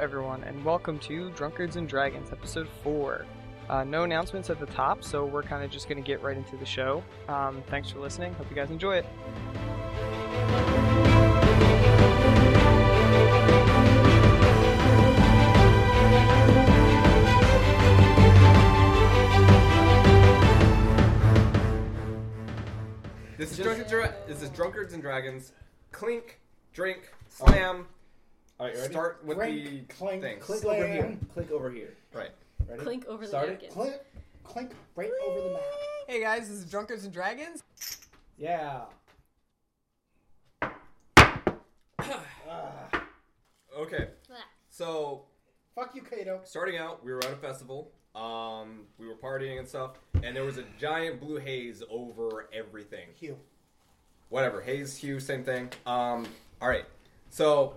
everyone, and welcome to Drunkards and Dragons, episode 4. No announcements at the top, so we're kind of just going to get right into the show. Thanks for listening. Hope you guys enjoy it. This is Drunkards and Dragons. Clink, drink, slam. All right, ready? Start with Clink, the clink, things. Click over here. Click over here. Right. Ready? Clink over Start the it. napkin. Clink, clink, right over the map. Hey guys, this is Drunkards and Dragons. Yeah. Okay. So, Fuck you, Kato. starting out, we were at a festival. We were partying and stuff, and there was a giant blue haze over everything. Hugh. Whatever, haze, hue, same thing. All right. So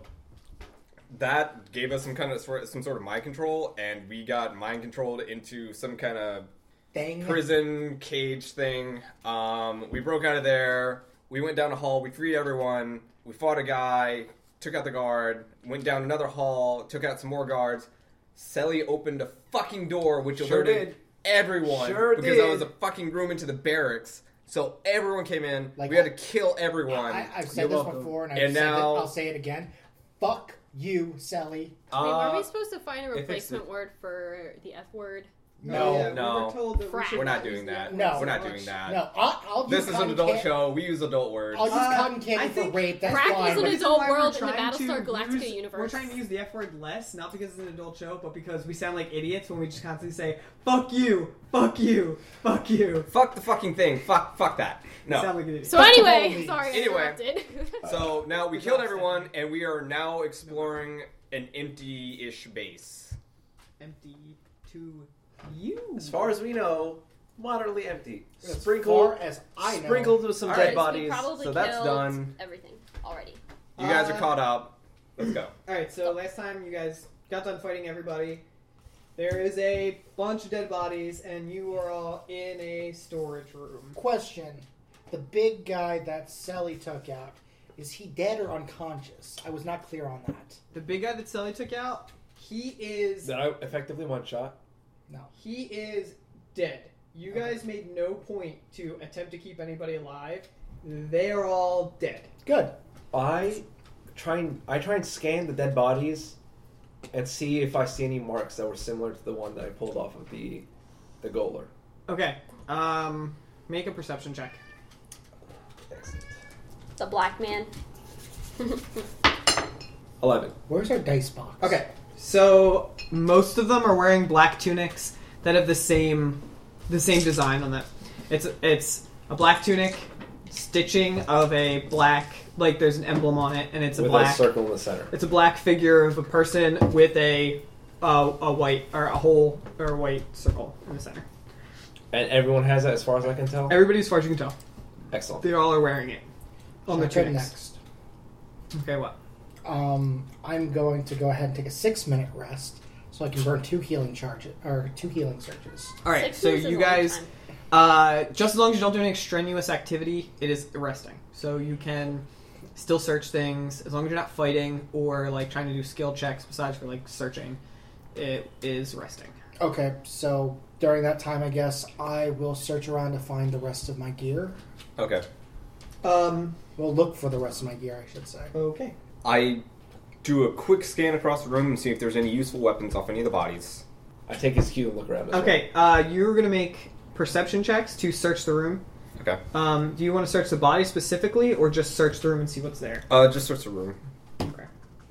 that gave us some sort of mind control, and we got mind controlled into some kind of Thing. prison cage thing. We broke out of there. We went down a hall. We freed everyone. We fought a guy. Took out the guard. Went down another hall. Took out some more guards. Selly opened a fucking door, which Sure alerted did. everyone Sure because did. that was a fucking room into the barracks. So everyone came in. Like, we had to kill everyone. I've said You're this welcome. before, and, And now- I'll say it again. Fuck you, Sally. Wait, were we supposed to find a if it's replacement word for the F word? No. Yeah, No. we were told that Crap. we should We're not not doing use the that. F-word No. so We're not much. doing that. No, I'll use This is an cotton adult candy. show. We use adult words. I'll use cotton candy I for think rape. That's crack fine. is an but- adult Why we're world in the trying to Battlestar Galactica use- universe. We're trying to use the F word less, not because it's an adult show, but because we sound like idiots when we just constantly say, fuck you, fuck you, fuck you. Fuck the fucking thing. Fuck that. We sound No. like idiots. So Fuck the anyway, police. sorry I Anyway. interrupted. So now we killed everyone, and we are now exploring an empty-ish base. Empty to you. As far as we know, moderately empty. As Sprinkled, far as I know. sprinkled with some All dead right. bodies. We probably so that's killed done. everything already. You guys are caught up. Let's go. Alright, so last time you guys got done fighting everybody, there is a bunch of dead bodies, and you are all in a storage room. Question. The big guy that Sally took out, is he dead or unconscious? I was not clear on that. The big guy that Sally took out, he is That I effectively one shot. No. he is dead. You guys made no point to attempt to keep anybody alive. They are all dead. Good. I try and scan the dead bodies and see if I see any marks that were similar to the one that I pulled off of the goaler. Okay. Make a perception check. Excellent. The black man. 11. Where's our dice box? Okay. So most of them are wearing black tunics that have the same design on them. It's a black tunic, stitching of a black, like there's an emblem on it, and it's a With black a circle in the center. It's a black figure of a person with a white or a hole or a white circle in the center. And everyone has that as far as I can tell? Everybody, as far as you can tell, Excellent. they all are wearing it on their Shotgun tunics. next. Okay, what? I'm going to go ahead and take a 6-minute rest so I can burn 2 healing surges. All right, 6 so minutes is you a long guys, time. just as long as you don't do any extraneous activity, it is resting. So you can still search things as long as you're not fighting or like trying to do skill checks. Besides for like searching, it is resting. Okay, so during that time, I guess I will search around to find the rest of my gear. Okay. We'll look for the rest of my gear, I should say. Okay. I do a quick scan across the room and see if there's any useful weapons off any of the bodies. I take his cue and look around as Okay, you're gonna make perception checks to search the room. Okay. Do you want to search the body specifically, or just search the room and see what's there? Just search the room. Okay.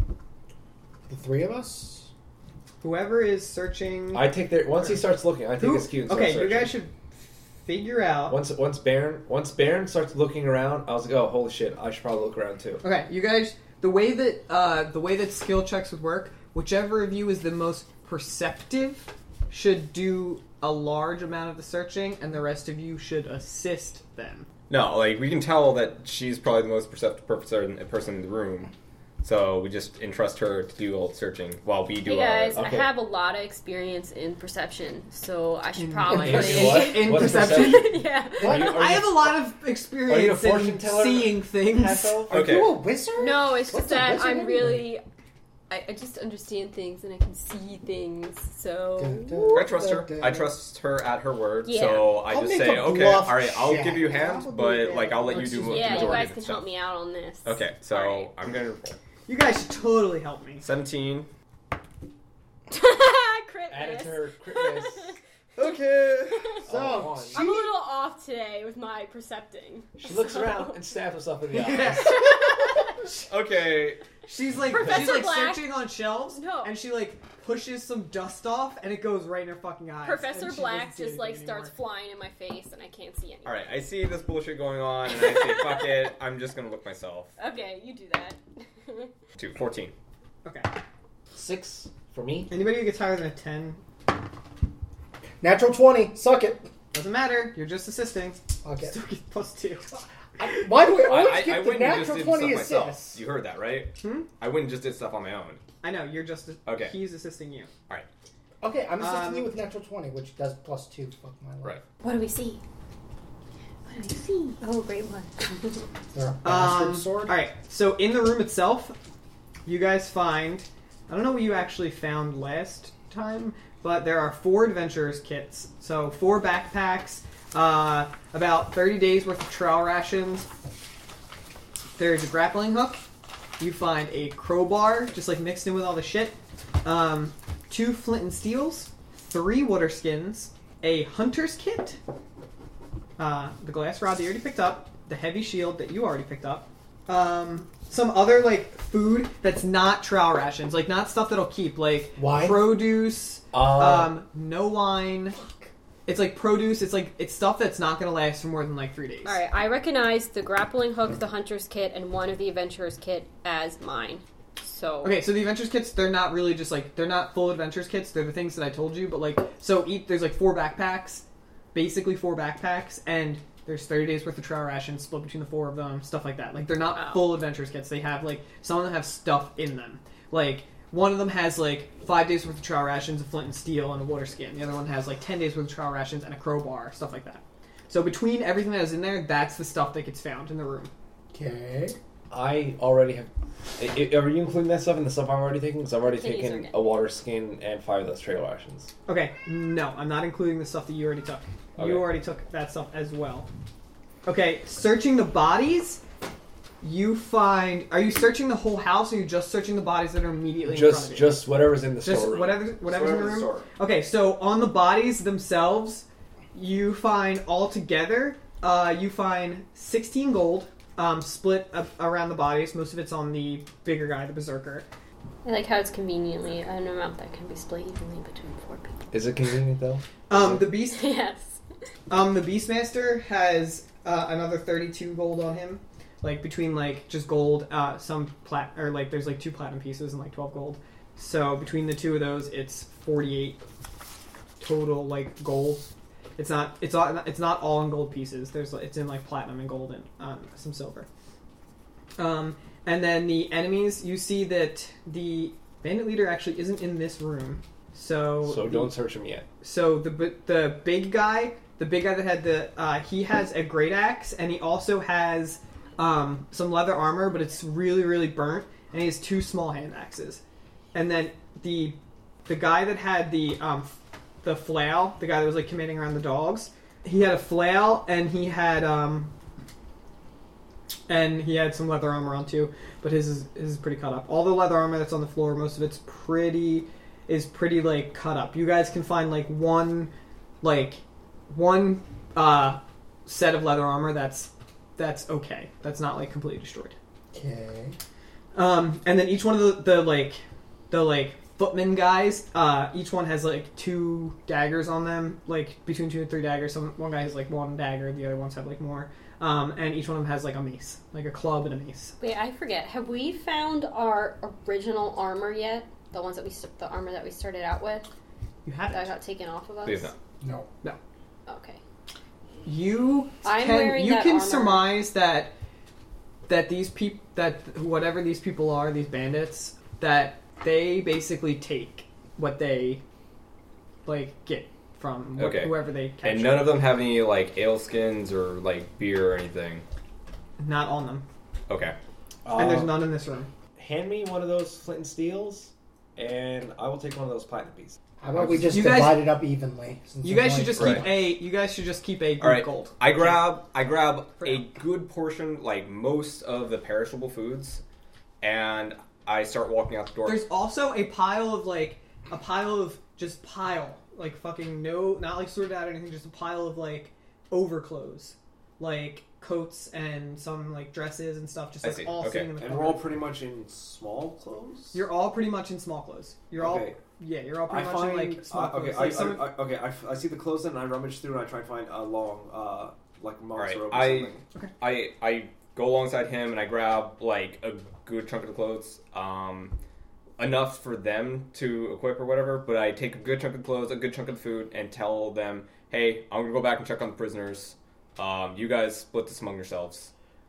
The 3 of us? Whoever is searching. well. I take their once he starts looking, I take his cue and start Okay, you searching. guys should figure out. Once Baron starts looking around, I was like, oh holy shit, I should probably look around too. Okay, you guys. The way that skill checks would work, whichever of you is the most perceptive should do a large amount of the searching, and the rest of you should assist them. No, like, we can tell that she's probably the most perceptive person in the room. So we just entrust her to do all the searching while we do Hey guys, Okay. I have a lot of experience in perception, so I should In- probably in- put What? it In What's perception? yeah. Are you- I have a lot of Are you a experience fortune in teller, seeing things. Half-elf? Are Okay. you a wizard? No, it's What's just a that wizard I'm anyway? really I just understand things and I can see things. So I trust her. I trust her at her word. Yeah. So I I'll just make say, a okay, bluff all right, I'll check. give you a hand, Probably, but like I'll let you Let's do just- the yeah, you majority guys of the can stuff. help me out on this. Okay, so Alright. I'm gonna roll. You guys should totally help me. 17. Crit Add it miss. to her crit miss. Okay. So, one. I'm a little off today with my percepting. She looks So- around and stabs herself in the eye. Yes. Okay. She's like Professor Black- searching on shelves, No. and she like pushes some dust off, and it goes right in her fucking eyes. Professor and she Black doesn't see just like anything starts anymore. flying in my face and I can't see anything. All right. I see this bullshit going on, and I say, fuck it. I'm just gonna look myself. Okay, you do that. 14. Okay. 6 for me. Anybody who gets higher than a 10 natural 20. Suck it. doesn't matter. You're just assisting. Okay. Still get +2. Why do we always I get the went and just natural did 20 stuff myself. assists? You heard that, right? Hmm? I went and just did stuff on my own. I know. You're just. Okay. He's assisting you. Okay, I'm assisting Um, you with natural 20, which does +2. Fuck my life. Right. What do we see? What do we see? Oh, great one. There a bastard All sword. right. So in the room itself, you guys find. I don't know what you actually found last time, but there are 4 adventurers kits. So 4 backpacks, about 30 days worth of trail rations. There's a grappling hook. You find a crowbar, just like mixed in with all the shit. 2 flint and steels, 3 water skins, a hunter's kit, the glass rod that you already picked up, the heavy shield that you already picked up, some other like food that's not trial rations, like not stuff that'll keep, like Wine? produce, no wine. It's like produce. It's stuff that's not going to last for more than like 3 days. All right, I recognize the grappling hook, the hunter's kit, and one of the adventurer's kit as mine. So Okay, so the adventures kits, they're not really just like, they're not full adventures kits. They're the things that I told you, but like, so there's like 4 backpacks, basically 4 backpacks, and there's 30 days worth of trial rations split between the 4 of them, stuff like that. Like, they're not Oh. full adventures kits. They have like, some of them have stuff in them. Like, one of them has like 5 days worth of trial rations, a flint and steel, and a water skin. The other one has like 10 days worth of trial rations and a crowbar, stuff like that. So between everything that is in there, that's the stuff that gets found in the room. Okay. I already have. Are you including that stuff in the stuff I'm already taking? Because I've already Can you taken zerg it? a water skin and 5 of those trail rations. Okay, no, I'm not including the stuff that you already took. Okay. You already took that stuff as well. Okay, searching the bodies, you find... Are you searching the whole house, or are you just searching the bodies that are immediately in front of you? Just whatever's in the Just storeroom. whatever's in the room? Okay, so on the bodies themselves, you find altogether, you find 16 gold, split around the bodies. Most of it's on the bigger guy, the berserker. I like how it's conveniently an amount that can be split evenly between 4 people. Is it convenient though? The beast... Yes. The Beastmaster has another 32 gold on him, like between like just gold, some or like there's like 2 platinum pieces and like 12 gold. So between the 2 of those, it's 48 total like gold. It's not all in gold pieces. It's in like platinum and gold and some silver. And then the enemies, you see that the bandit leader actually isn't in this room. So Don't search him yet. So the big guy that had he has a great axe, and he also has some leather armor, but it's really, really burnt, and he has 2 small hand axes. And then the guy that had the flail, the guy that was like commanding around the dogs, he had a flail, and he had some leather armor on too, but his is pretty cut up. All the leather armor that's on the floor, most of it's pretty like cut up. You guys can find like one set of leather armor that's okay. That's not like completely destroyed. Okay. And then each one of the footman guys, each one has like 2 daggers on them, like between 2 and 3 daggers. One guy has like 1 dagger, the other ones have like more. And each one of them has like a mace, like a club and a mace. Wait, I forget. Have we found our original armor yet? The ones that the armor that we started out with You have that it. got taken off of us? We have not. No. Okay. can I'm wearing that armor. surmise that whatever these people are, these bandits, that they basically take what they like get from Okay. whoever they capture. And none of them have any like ale skins or like beer or anything. Not on them. Okay. And there's none in this room. hand me one of those flint and steels, and I will take one of those platinum pieces. How about we just You guys- divide it up evenly? since You there's guys should only just Right. keep a. You guys should just keep a All right. gold. I grab For a now. good portion, like most of the perishable foods, and I start walking out the door. There's also a pile of like fucking no, not like sorted out or anything, just a pile of like overclothes, like coats and some like dresses and stuff, just I like see. all Okay. sitting in the And corner. we're all pretty much in small clothes. You're all pretty much in small clothes. You're Okay. you're all I pretty much find in like small clothes. okay. Like, some of- I see the clothes and I rummage through and I try and find a long like All mom's right. robe or something. I go alongside him and I grab like a good chunk of the clothes, enough for them to equip or whatever. But I take a good chunk of clothes, a good chunk of food, and tell them, "Hey, I'm gonna go back and check on the prisoners. You guys split this among yourselves."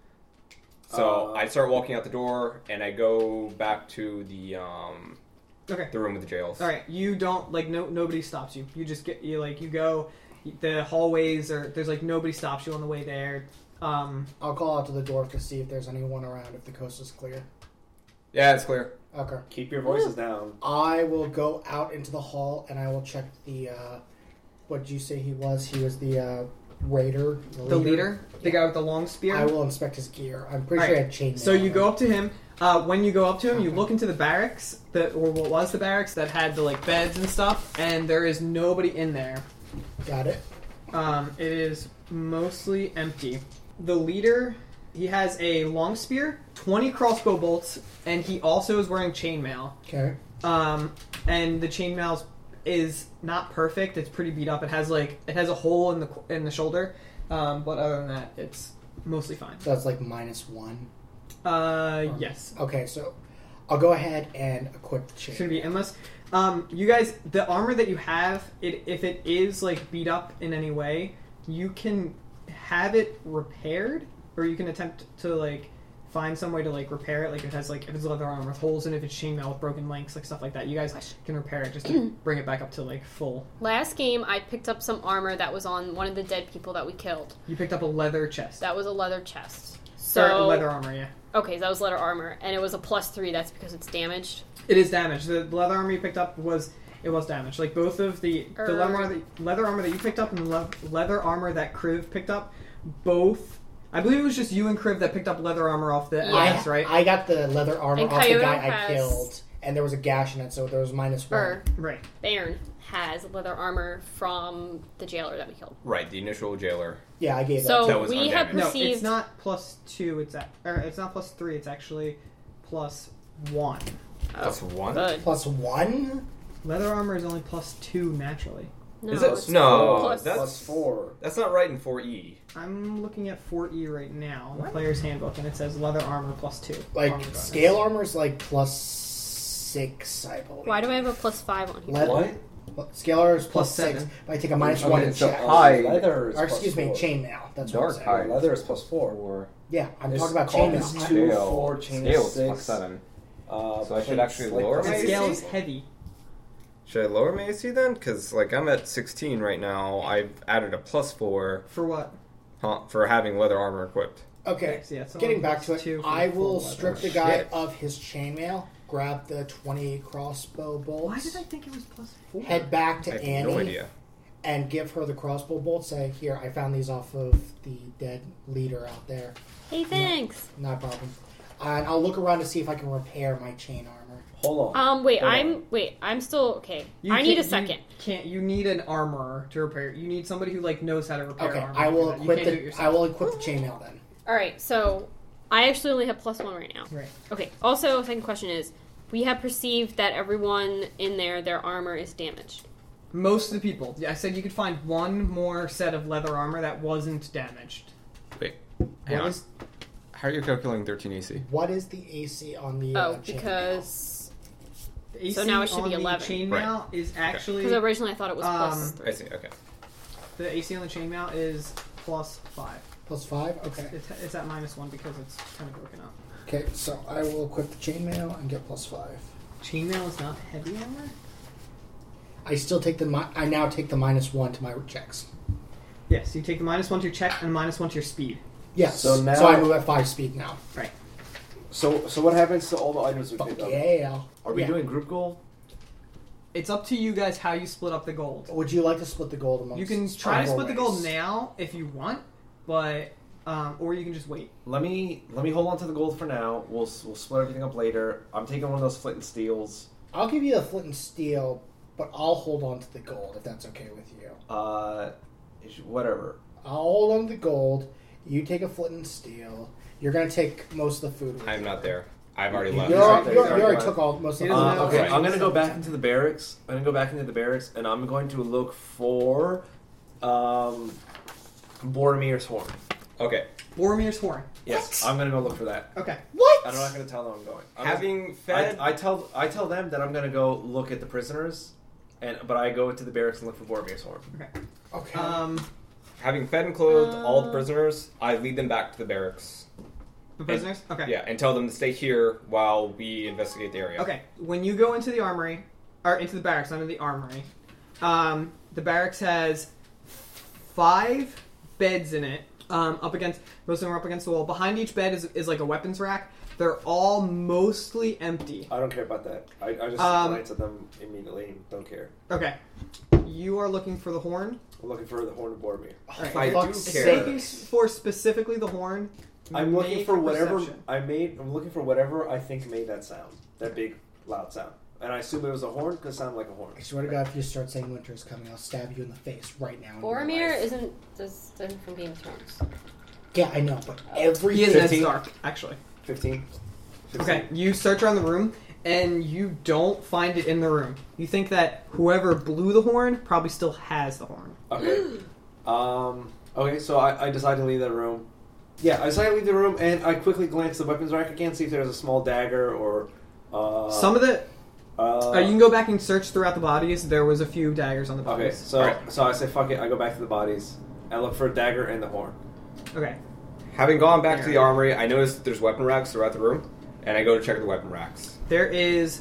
So I start walking out the door and I go back to the okay. the room with the jails. All right, you don't like nobody stops you. You just you go the hallways or there's like nobody stops you on the way there. I'll call out to the dwarf to see if there's anyone around, if the coast is clear. Yeah, it's clear. Okay. Keep your voices down. I will go out into the hall and I will check the. What did you say he was? He was the raider. The leader, the guy with the long spear. I will inspect his gear. I'm pretty All sure right. I had chainmail. So you on go him. up to him. When you go up to him, you Okay. look into the barracks or what was the barracks that had the like beds and stuff, and there is nobody in there. Got it. It is mostly empty. The leader, he has a long spear, 20 crossbow bolts, and he also is wearing chainmail. Okay. And the chainmail is not perfect. It's pretty beat up. It has a hole in the shoulder, but other than that, it's mostly fine. So that's like -1. Yes. Okay, so I'll go ahead and equip the chain. Should be endless. You guys, the armor that you have, if it is like beat up in any way, you can have it repaired, or you can attempt to like find some way to like repair it. Like if it's leather armor with holes in it, if it's chainmail with broken links, like stuff like that. You guys can repair it just to bring it back up to like full. Last game, I picked up some armor that was on one of the dead people that we killed. You picked up a leather chest. That was a leather chest. Sorry, So leather armor. Yeah, Okay, so that was leather armor, and it was a +3. That's because it's damaged. it is damaged. The leather armor you picked up was damaged. Like both of the leather armor that you picked up and the leather armor that Kriv picked up, both. I believe it was just you and Kriv that picked up leather armor off the ass, right? I got the leather armor And off the Coyote guy I has- killed, and there was a gash in it, so there was -1. Right. Bairn has leather armor from the jailer that we killed. Right, the initial jailer. Yeah, I gave that. So That was we have undamaged. No, received. it's not +2. It's not +3. It's actually +1. That's one. Good. +1? Leather armor is only +2 naturally. No, Is it? it's No, plus- that's +4. That's not right in 4E. I'm looking at 4E right now, the player's handbook, and it says leather armor +2. Like, Armor bonus. scale armor's like +6, I believe. Why do I have a +5 on here? Scale armor is Plus +6, seven. but I take a -1 in so check. hide. Leather is Or, excuse me, +4. chainmail. That's Dark what I'm saying. hide. Leather is +4. Or Yeah, I'm It's talking about called- chainmail. it's 2, 4, chain scales is 6. +7. So I should actually lower The my scale AC? is heavy. Should I lower my AC then? Because like I'm at 16 right now. I've added a +4 For what? for having leather armor equipped. Okay, So, yeah, it's getting only back to +2 it, for I full will leather. strip the guy Shit. of his chainmail, grab the 20 crossbow bolts, Why did I think it was +4? head back I to have Annie, no idea. and give her the crossbow bolts. Say, here, I found these off of the dead leader out there. Hey, thanks. Not a problem. And I'll look around to see if I can repair my chain armor. Hold on. Wait, Hold I'm still okay. You I need a can't- second. You need an armorer to repair. You need somebody who like knows how to repair Okay, armor. I will You equip can't do it the yourself. I will equip the chainmail then. All right, so I actually only have +1 right now. Right. Okay. Also, second question is, we have perceived that everyone in there, their armor is damaged. Most of the people. I said you could find one more set of leather armor that wasn't damaged. Wait, hang What on. is- How are you calculating 13 AC? What is the AC on the Oh, chainmail? because The AC So now it should on be the 11. chainmail is actually originally I thought it was +3. I see. Okay. the AC on the chainmail is +5. +5? Okay. It's at -1 because it's kind of broken up. Okay, so I will equip the chainmail and get +5. Chainmail is not heavy armor. I still take I now take the -1 to my checks. Yes, you take the -1 to your check and -1 to your speed. Yes. So now- I move at 5 speed now. Right. So what happens to all the items we Fuck picked up? yeah. Are we Yeah. doing group goal? It's up to you guys how you split up the gold. Would you like to split the gold amongst You can try to split the gold race? now if you want, but or you can just wait. Let me hold on to the gold for now. We'll split everything up later. I'm taking one of those flint and steels. I'll give you the flint and steel, but I'll hold on to the gold if that's okay with you. Whatever. I'll hold on to the gold. You take a flint and steel. You're gonna take most of the food. With I'm you. not there. I've already left. You Right there, already right. took all most of He the doesn't know. Okay, Right. I'm gonna go back into the barracks. And I'm going to look for Boromir's horn. Okay. Boromir's horn. Yes, What? I'm gonna go look for that. Okay. What? I'm not gonna tell them I'm going. Having fed. I tell them that I'm gonna go look at the prisoners, but I go into the barracks and look for Boromir's horn. Okay. Having fed and clothed all the prisoners, I lead them back to the barracks. The prisoners? Okay. Yeah, and tell them to stay here while we investigate the area. Okay. When you go into the armory, or into the barracks, not in the armory, the barracks has 5 beds in it. Most of them are up against the wall. Behind each bed is like a weapons rack. They're all mostly empty. I don't care about that. I just glance at them immediately and don't care. Okay. You are looking for the horn. I'm looking for the horn of Boromir. Alright. For I do fuck's care. sake. Looking for specifically the horn. I'm looking make for a whatever perception. I'm looking for whatever I think made that sound, that big loud sound, and I assume it was a horn because it sounded like a horn. I swear to God, if you start saying winter is coming, I'll stab you in the face right now. in real Boromir life. isn't from Game of Thrones. Yeah, I know, but every He is Ned 15? Stark, actually. 15. Okay, you search around the room, and you don't find it in the room. You think that whoever blew the horn probably still has the horn. Okay. Okay, so I decide to leave that room. Yeah, I decide to leave the room, and I quickly glance the weapons rack again, see if there's a small dagger or. Some of the... you can go back and search throughout the bodies. There was a few daggers on the Okay, bodies. so Alright. so I say fuck it. I go back to the bodies and look for a dagger and the horn. Okay. Having gone back to the armory, I notice there's weapon racks throughout the room, and I go to check the weapon racks. There is...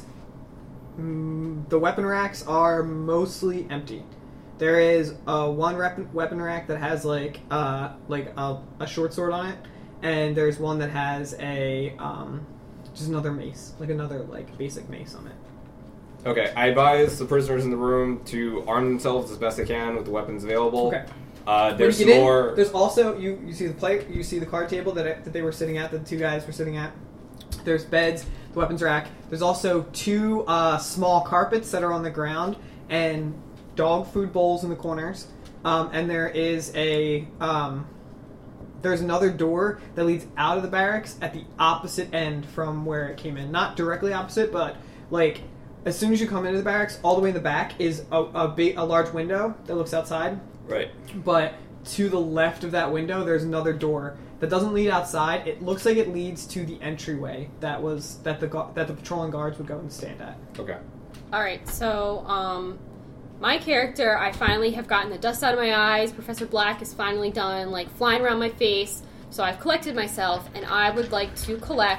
the weapon racks are mostly empty. There is one weapon rack that has like a short sword on it, and there's one that has a just another mace, like another like basic mace on it. Okay, I advise the prisoners in the room to arm themselves as best they can with the weapons available. Okay. There's When you get in, more. there's also you see the plate, you see the card table that they were sitting at, that the 2 guys were sitting at. There's beds, the weapons rack. There's also 2 small carpets that are on the ground and dog food bowls in the corners. And there is there's another door that leads out of the barracks at the opposite end from where it came in. Not directly opposite, but like as soon as you come into the barracks, all the way in the back is a large window that looks outside. Right. But to the left of that window, there's another door that doesn't lead outside. It looks like it leads to the entryway that the patrolling guards would go and stand at. Okay. Alright, so, my character, I finally have gotten the dust out of my eyes. Professor Black is finally done, like, flying around my face. So I've collected myself, and I would like to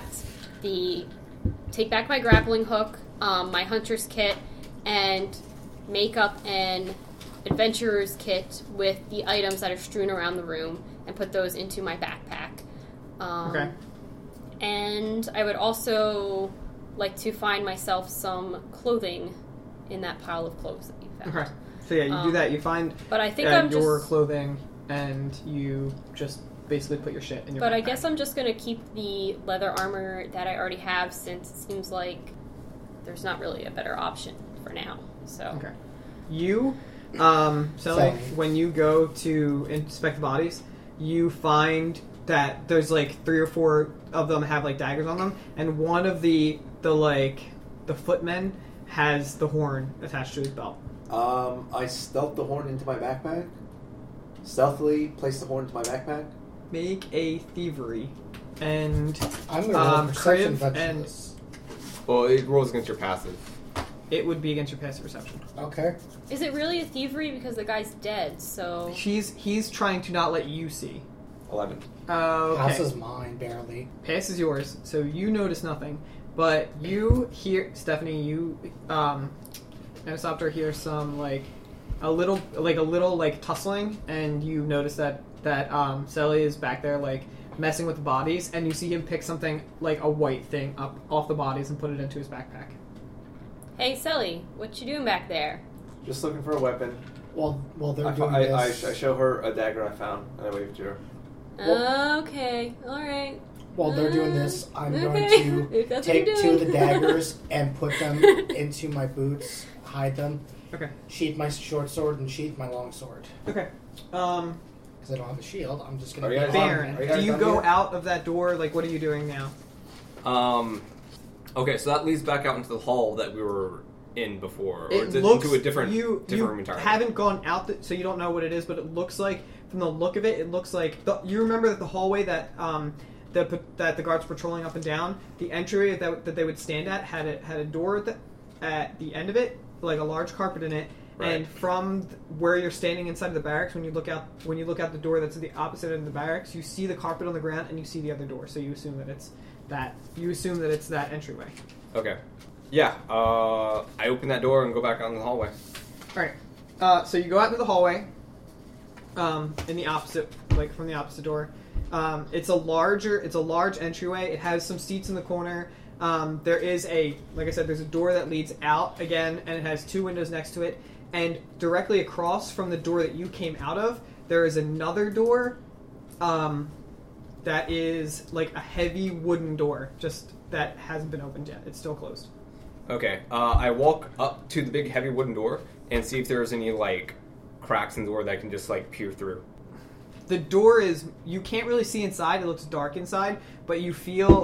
take back my grappling hook, my hunter's kit, and make up an adventurer's kit with the items that are strewn around the room, and put those into my backpack. Okay. And I would also like to find myself some clothing in that pile of clothes that you found. Okay. So yeah, you do that. You find But I think I'm your just... clothing, and you just basically put your shit in your But I backpack. guess I'm just going to keep the leather armor that I already have, since it seems like there's not really a better option for now. So Okay. You, Sally, Sally. when you go to inspect the bodies, you find that there's like 3 or 4 of them have like daggers on them, and one of the footmen has the horn attached to his belt. I stealth the horn into my backpack. Stealthily place the horn into my backpack. Make a thievery, and I'm going to roll perception Kriv to and- this. Well, it rolls against your passive. it would be against your passive perception. Okay. is it really a thievery because the guy's dead? So He's trying to not let you see. 11. Okay. Pass is mine, barely. Pass is yours, so you notice nothing. But you hear, Stephanie, you Anisopter hears some a little tussling, and you notice that Sally is back there messing with the bodies, and you see him pick something like a white thing up off the bodies and put it into his backpack. Hey, Sully, what you doing back there? Just looking for a weapon. While they're I doing this, show her a dagger I found, and I wave it to her. Okay, all right. while they're doing this, I'm Okay. going If to that's what take you're 2 of the doing. daggers and put them into my boots, hide them, Okay. sheath my short sword, and sheath my long sword. Okay. Because I don't have a shield, I'm just going Are to you be guys- armed. Baron, Are you do guys you done go yet? out of that door? Like, what are you doing now? Okay, so that leads back out into the hall that we were in before, or It is it looks into a different you room entirely? haven't gone out, so you don't know what it is. But it looks like, from the look of it, it looks like you remember that the hallway that that the guards patrolling up and down, the entryway that they would stand at had a door at the end of it, like a large carpet in it. Right. And from where you're standing inside of the barracks, when you look out the door that's at the opposite end of the barracks, you see the carpet on the ground and you see the other door. So you assume that it's that. You assume that it's that entryway. Okay. Yeah, I open that door and go back out in the hallway. All right. So you go out into the hallway. In the opposite, like from the opposite door. It's a large entryway. It has some seats in the corner. There is like I said, there's a door that leads out again, and it has 2 windows next to it. And directly across from the door that you came out of, there is another door. That is like a heavy wooden door, just that hasn't been opened yet. It's still closed. Okay, I walk up to the big heavy wooden door and see if there's any, like, cracks in the door that I can just, like, peer through. The door you can't really see inside. It looks dark inside, but it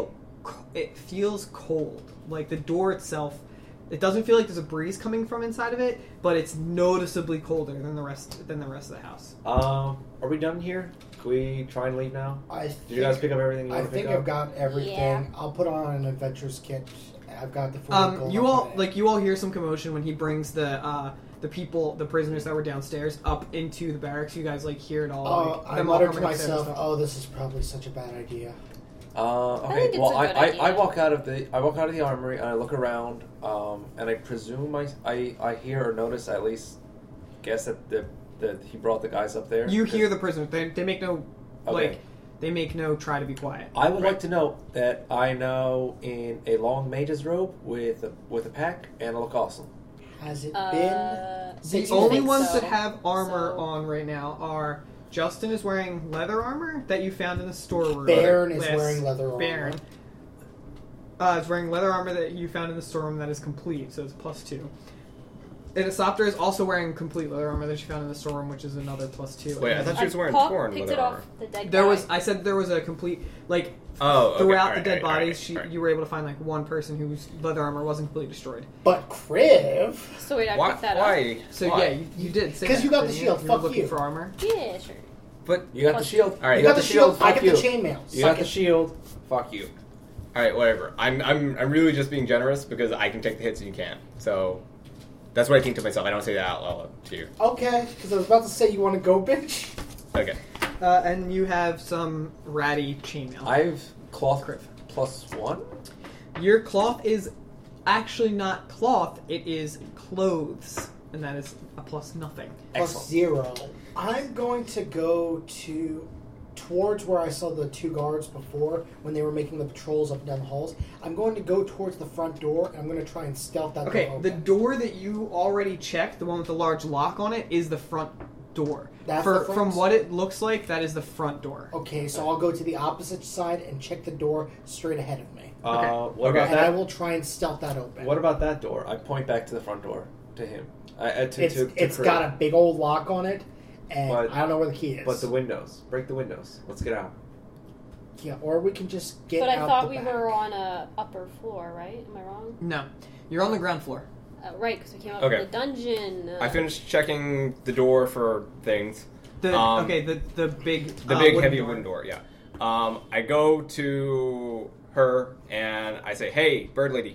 feels cold. Like the door itself, it doesn't feel like there's a breeze coming from inside of it, but it's noticeably colder than the rest of the house. Are we done here? Can we try and leave now? Did Did you guys pick up everything you I want to pick think up? I've got everything. Yeah. I'll put on an adventurer's kit. I've got the food. You all hear some commotion when he brings the prisoners that were downstairs up into the barracks. You guys like hear it all. I them all muttered to coming upstairs and myself, stuff. "Oh, this is probably such a bad idea." Okay. think it's Well, a good I idea. walk out of the armory and I look around, and I presume I hear or notice, at least guess that he brought the guys up there. You hear the prisoners. They make no Okay. they make no try to be quiet. I would like to note that I know in a long mage's robe with a pack and I look awesome. Has it Uh, been? The Since only think ones so. that have armor So- on right now are Justin is wearing leather armor that you found in the storeroom. Baron is Yes, wearing leather armor. Baron is wearing leather armor that you found in the storeroom that is complete, so it's +2. And Asopter is also wearing complete leather armor that you found in the storeroom, which is another +2. Wait, I thought she was wearing Paul torn picked leather it off armor. the dead there guy. was. I said there was a complete like Oh, okay. throughout Alright, the dead alright, bodies. alright. You were able to find like one person whose leather armor wasn't completely destroyed. But Kriv, So wait, I Why? picked that up. Why? So Why? yeah, you did say 'Cause that, you got the didn't shield, You fuck were looking you. for armor. Yeah, sure. But You got the shield. All right. you got the shield. I Fuck get the you. chainmail. You got the shield. Fuck you. all right, whatever. I'm really just being generous because I can take the hits and you can't. So that's what I think to myself. I don't say that out loud to you. Okay, because I was about to say you want to go, bitch. Okay. And you have some ratty chainmail. I have cloth Kriv. +1. Your cloth is actually not cloth; it is clothes, and that is a +0. Plus Excellent. 0. I'm going to go towards where I saw the 2 guards before when they were making the patrols up and down the halls. I'm going to go towards the front door and I'm going to try and stealth that Okay, door the open. door that you already checked, the one with the large lock on it, is the front door. That's the front? From what it looks like, that is the front door. Okay, so I'll go to the opposite side and check the door straight ahead of me. What Okay. about And I that? will try and stealth that open. What about that door? I point back to the front door to him. It's Kriv. got a big old lock on it, and But- I don't know where the key is. But the windows. Break the windows. Let's get out. Yeah, or we can just get But out I thought the we back. were on a upper floor, right? Am I wrong? No, you're on the ground floor. Right, because we came up Okay. with the dungeon. I finished checking the door for things. The the big The big wooden heavy door. wooden door, yeah. I go to her and I say, "Hey, bird lady,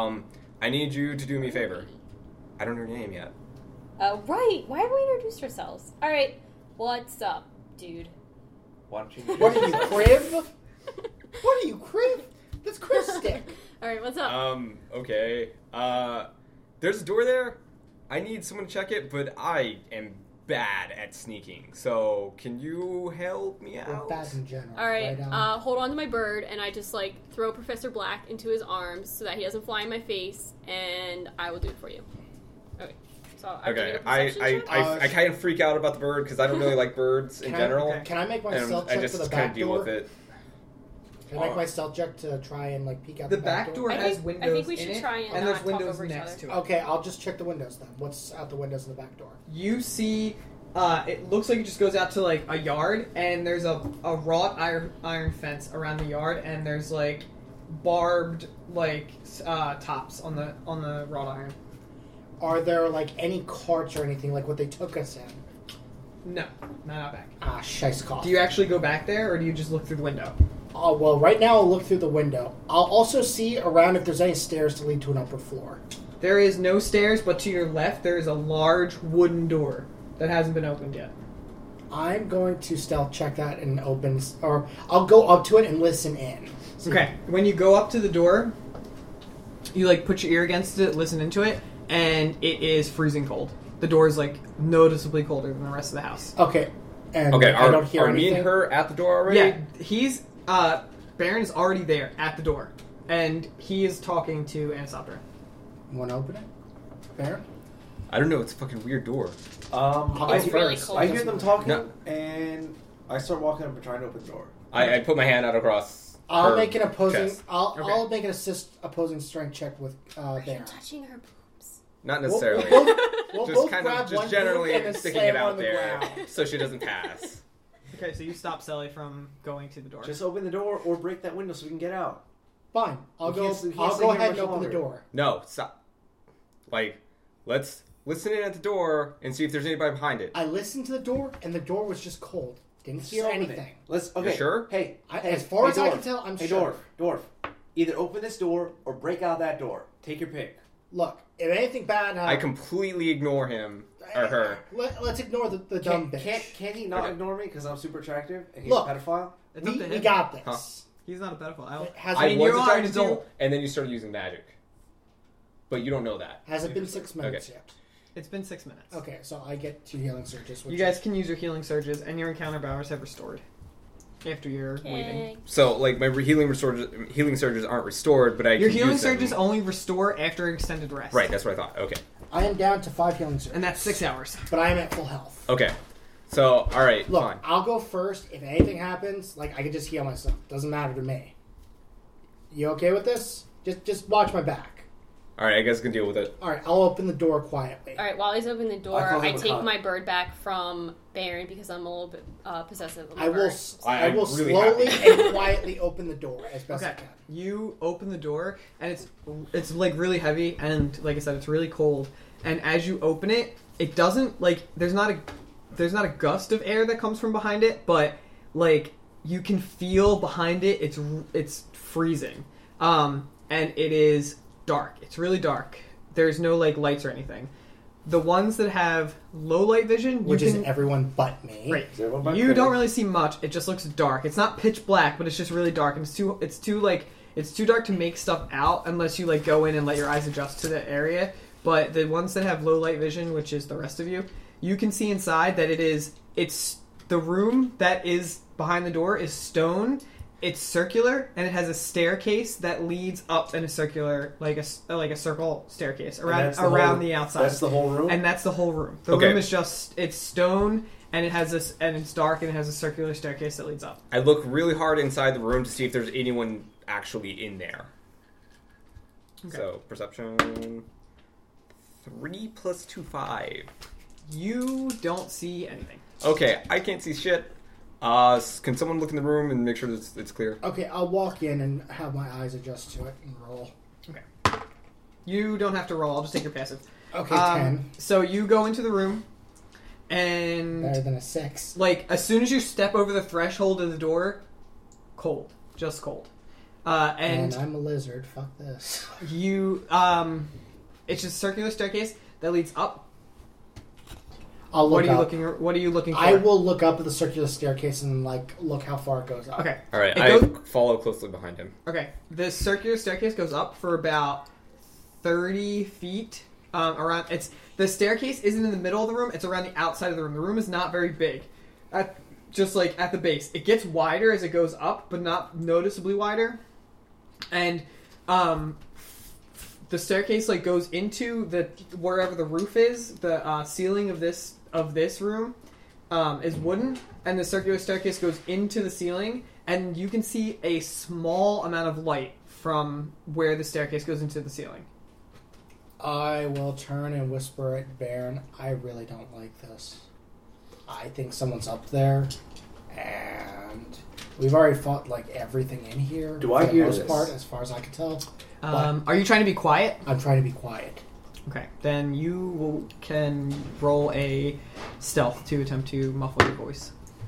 I need you to do me a favor. I don't know your name yet." Right. Why haven't we introduced ourselves? All right. What's up, dude? Why don't you? What are you, Kriv? What are you, Kriv? That's Kriv Stick. All right. What's up? Okay. There's a door there. I need someone to check it, but I am bad at sneaking. So can you help me We're out? bad in general. All right, Alan? hold on to my bird, and I just like throw Professor Black into his arms so that he doesn't fly in my face, and I will do it for you. Okay, so I Okay, need a I perception check? I kind of freak out about the bird because I don't really like birds in Can I- general. Can I make my And stealth I check just for the kind back of deal door? with it. Can I make my stealth check to try and like peek out The the back door I has think- windows I think we in should it, try and and not there's talk windows over each next other. to it. Okay, I'll just check the windows then. What's out the windows in the back door? You see, it looks like it just goes out to like a yard, and there's a wrought iron fence around the yard, and there's like barbed like tops on the wrought iron. Are there like any carts or anything like what they took us in? No, not out back. Ah, shice cough. Do you actually go back there, or do you just look through the window? Oh, well, right now I'll look through the window. I'll also see around if there's any stairs to lead to an upper floor. There is no stairs, but to your left there is a large wooden door that hasn't been opened yet. I'm going to stealth check that and open, or I'll go up to it and listen in. See- Okay, when you go up to the door, you like put your ear against it, listen into it, and it is freezing cold. The door is like noticeably colder than the rest of the house. Okay. And Okay, I don't hear are me anything. and her at the door already? Yeah, he's Baron is already there at the door, and he is talking to Anisopter. You want to open it? Baron? I don't know. It's a fucking weird door. It's really cold. I hear them talking, No. and I start walking up and trying to open the door. I put my hand out across. I'll her make an opposing. chest. I'll Okay. make an opposing strength check with Are you Baron. touching her boobs? Not We'll- necessarily. We'll, we'll just both kind grab of one just generally boob and then sticking slam it her on out the there ground. so she doesn't pass. Okay, so you stop Sally from going to the door. Just open the door or break that window so we can get out. Fine. I'll We go. can't- we can't I'll stay go here ahead much and open the longer. door. No, stop. Like, let's listen in at the door and see if there's anybody behind it. I listened to the door, and the door was just cold. Didn't hear Open it. anything. Let's. Okay. sure? Hey, hey, As far as I dwarf. can tell, I'm hey, sure. Dwarf. Either open this door or break out that door. Take your pick. Look, if anything bad I completely ignore him or her. Let's ignore the dumb bitch. Can he not Okay. ignore me because I'm super attractive and he's Look. a pedophile? It's up to We him. got this. Huh. He's not a pedophile. I don't. Has I it, mean, was you are an attracted to you, adult. and then you started using magic. But you don't know that. has it been 6 minutes yet? It's been 6 minutes. Okay, so I get 2 healing surges. Which You guys can use your healing surges, and your encounter powers have restored after your waiting. Okay. So, like, my healing surges aren't restored, but I Your can healing use them. surges only restore after extended rest. Right, that's what I thought. Okay. I am down to 5 healing surges, And that's 6 hours. but I am at full health. Okay. So, all right, Look, fine. I'll go first. If anything happens, like I can just heal myself. Doesn't matter to me. You okay with this? Just watch my back. All right, I guess I can deal with it. All right, I'll open the door quietly. All right. While he's opening the door, I call I him a take cunt. my bird back from Baron because I'm a little bit possessive of my I will. bird. I will I'm really slowly happy. and quietly open the door as best I Okay. can. You open the door, and it's like really heavy, and like I said, it's really cold. And as you open it, it doesn't like there's not a gust of air that comes from behind it, but like you can feel behind it. It's freezing, and it is dark. It's really dark. There's no like lights or anything. The ones that have low light vision, Which you is can, everyone but me. right. Is everyone back You there? don't really see much. It just looks dark. It's not pitch black, but it's just really dark, and it's too dark to make stuff out unless you like go in and let your eyes adjust to the area. But the ones that have low light vision, which is the rest of you, you can see inside that it's the room that is behind the door is stone. It's circular, and it has a staircase that leads up in a circular, like a circle staircase And around that's the whole- the outside. That's the whole room. And that's the whole room. The Okay. room is just it's stone, and it has this, and it's dark, and it has a circular staircase that leads up. I look really hard inside the room to see if there's anyone actually in there. Okay. So, perception 3 + 2, 5. You don't see anything. Okay, I can't see shit. Can someone look in the room and make sure that it's clear? Okay, I'll walk in and have my eyes adjust to it and roll. You don't have to roll. I'll just take your passive. Okay, 10. So you go into the room, Better and than a 6. like as soon as you step over the threshold of the door, cold, just cold. And And I'm a lizard. Fuck this. you, it's just a circular staircase that leads up. I'll look What are you up. looking? What are you looking for? I will look up at the circular staircase and like look how far it goes up. Okay. All right, It I goes- follow closely behind him. Okay. The circular staircase goes up for about 30 feet, around. The staircase isn't in the middle of the room. It's around the outside of the room. The room is not very big. Just like at the base, it gets wider as it goes up, but not noticeably wider. And the staircase like goes into wherever the roof is. The ceiling of this room is wooden, and the circular staircase goes into the ceiling, and you can see a small amount of light from where the staircase goes into the ceiling. I will turn and whisper at Baron, I really don't like this. I think someone's up there, and we've already fought like everything in here. Do I hear for the most this? part, as far as I can tell. Are you trying to be quiet? I'm trying to be quiet. Okay, then you can roll a stealth to attempt to muffle your voice.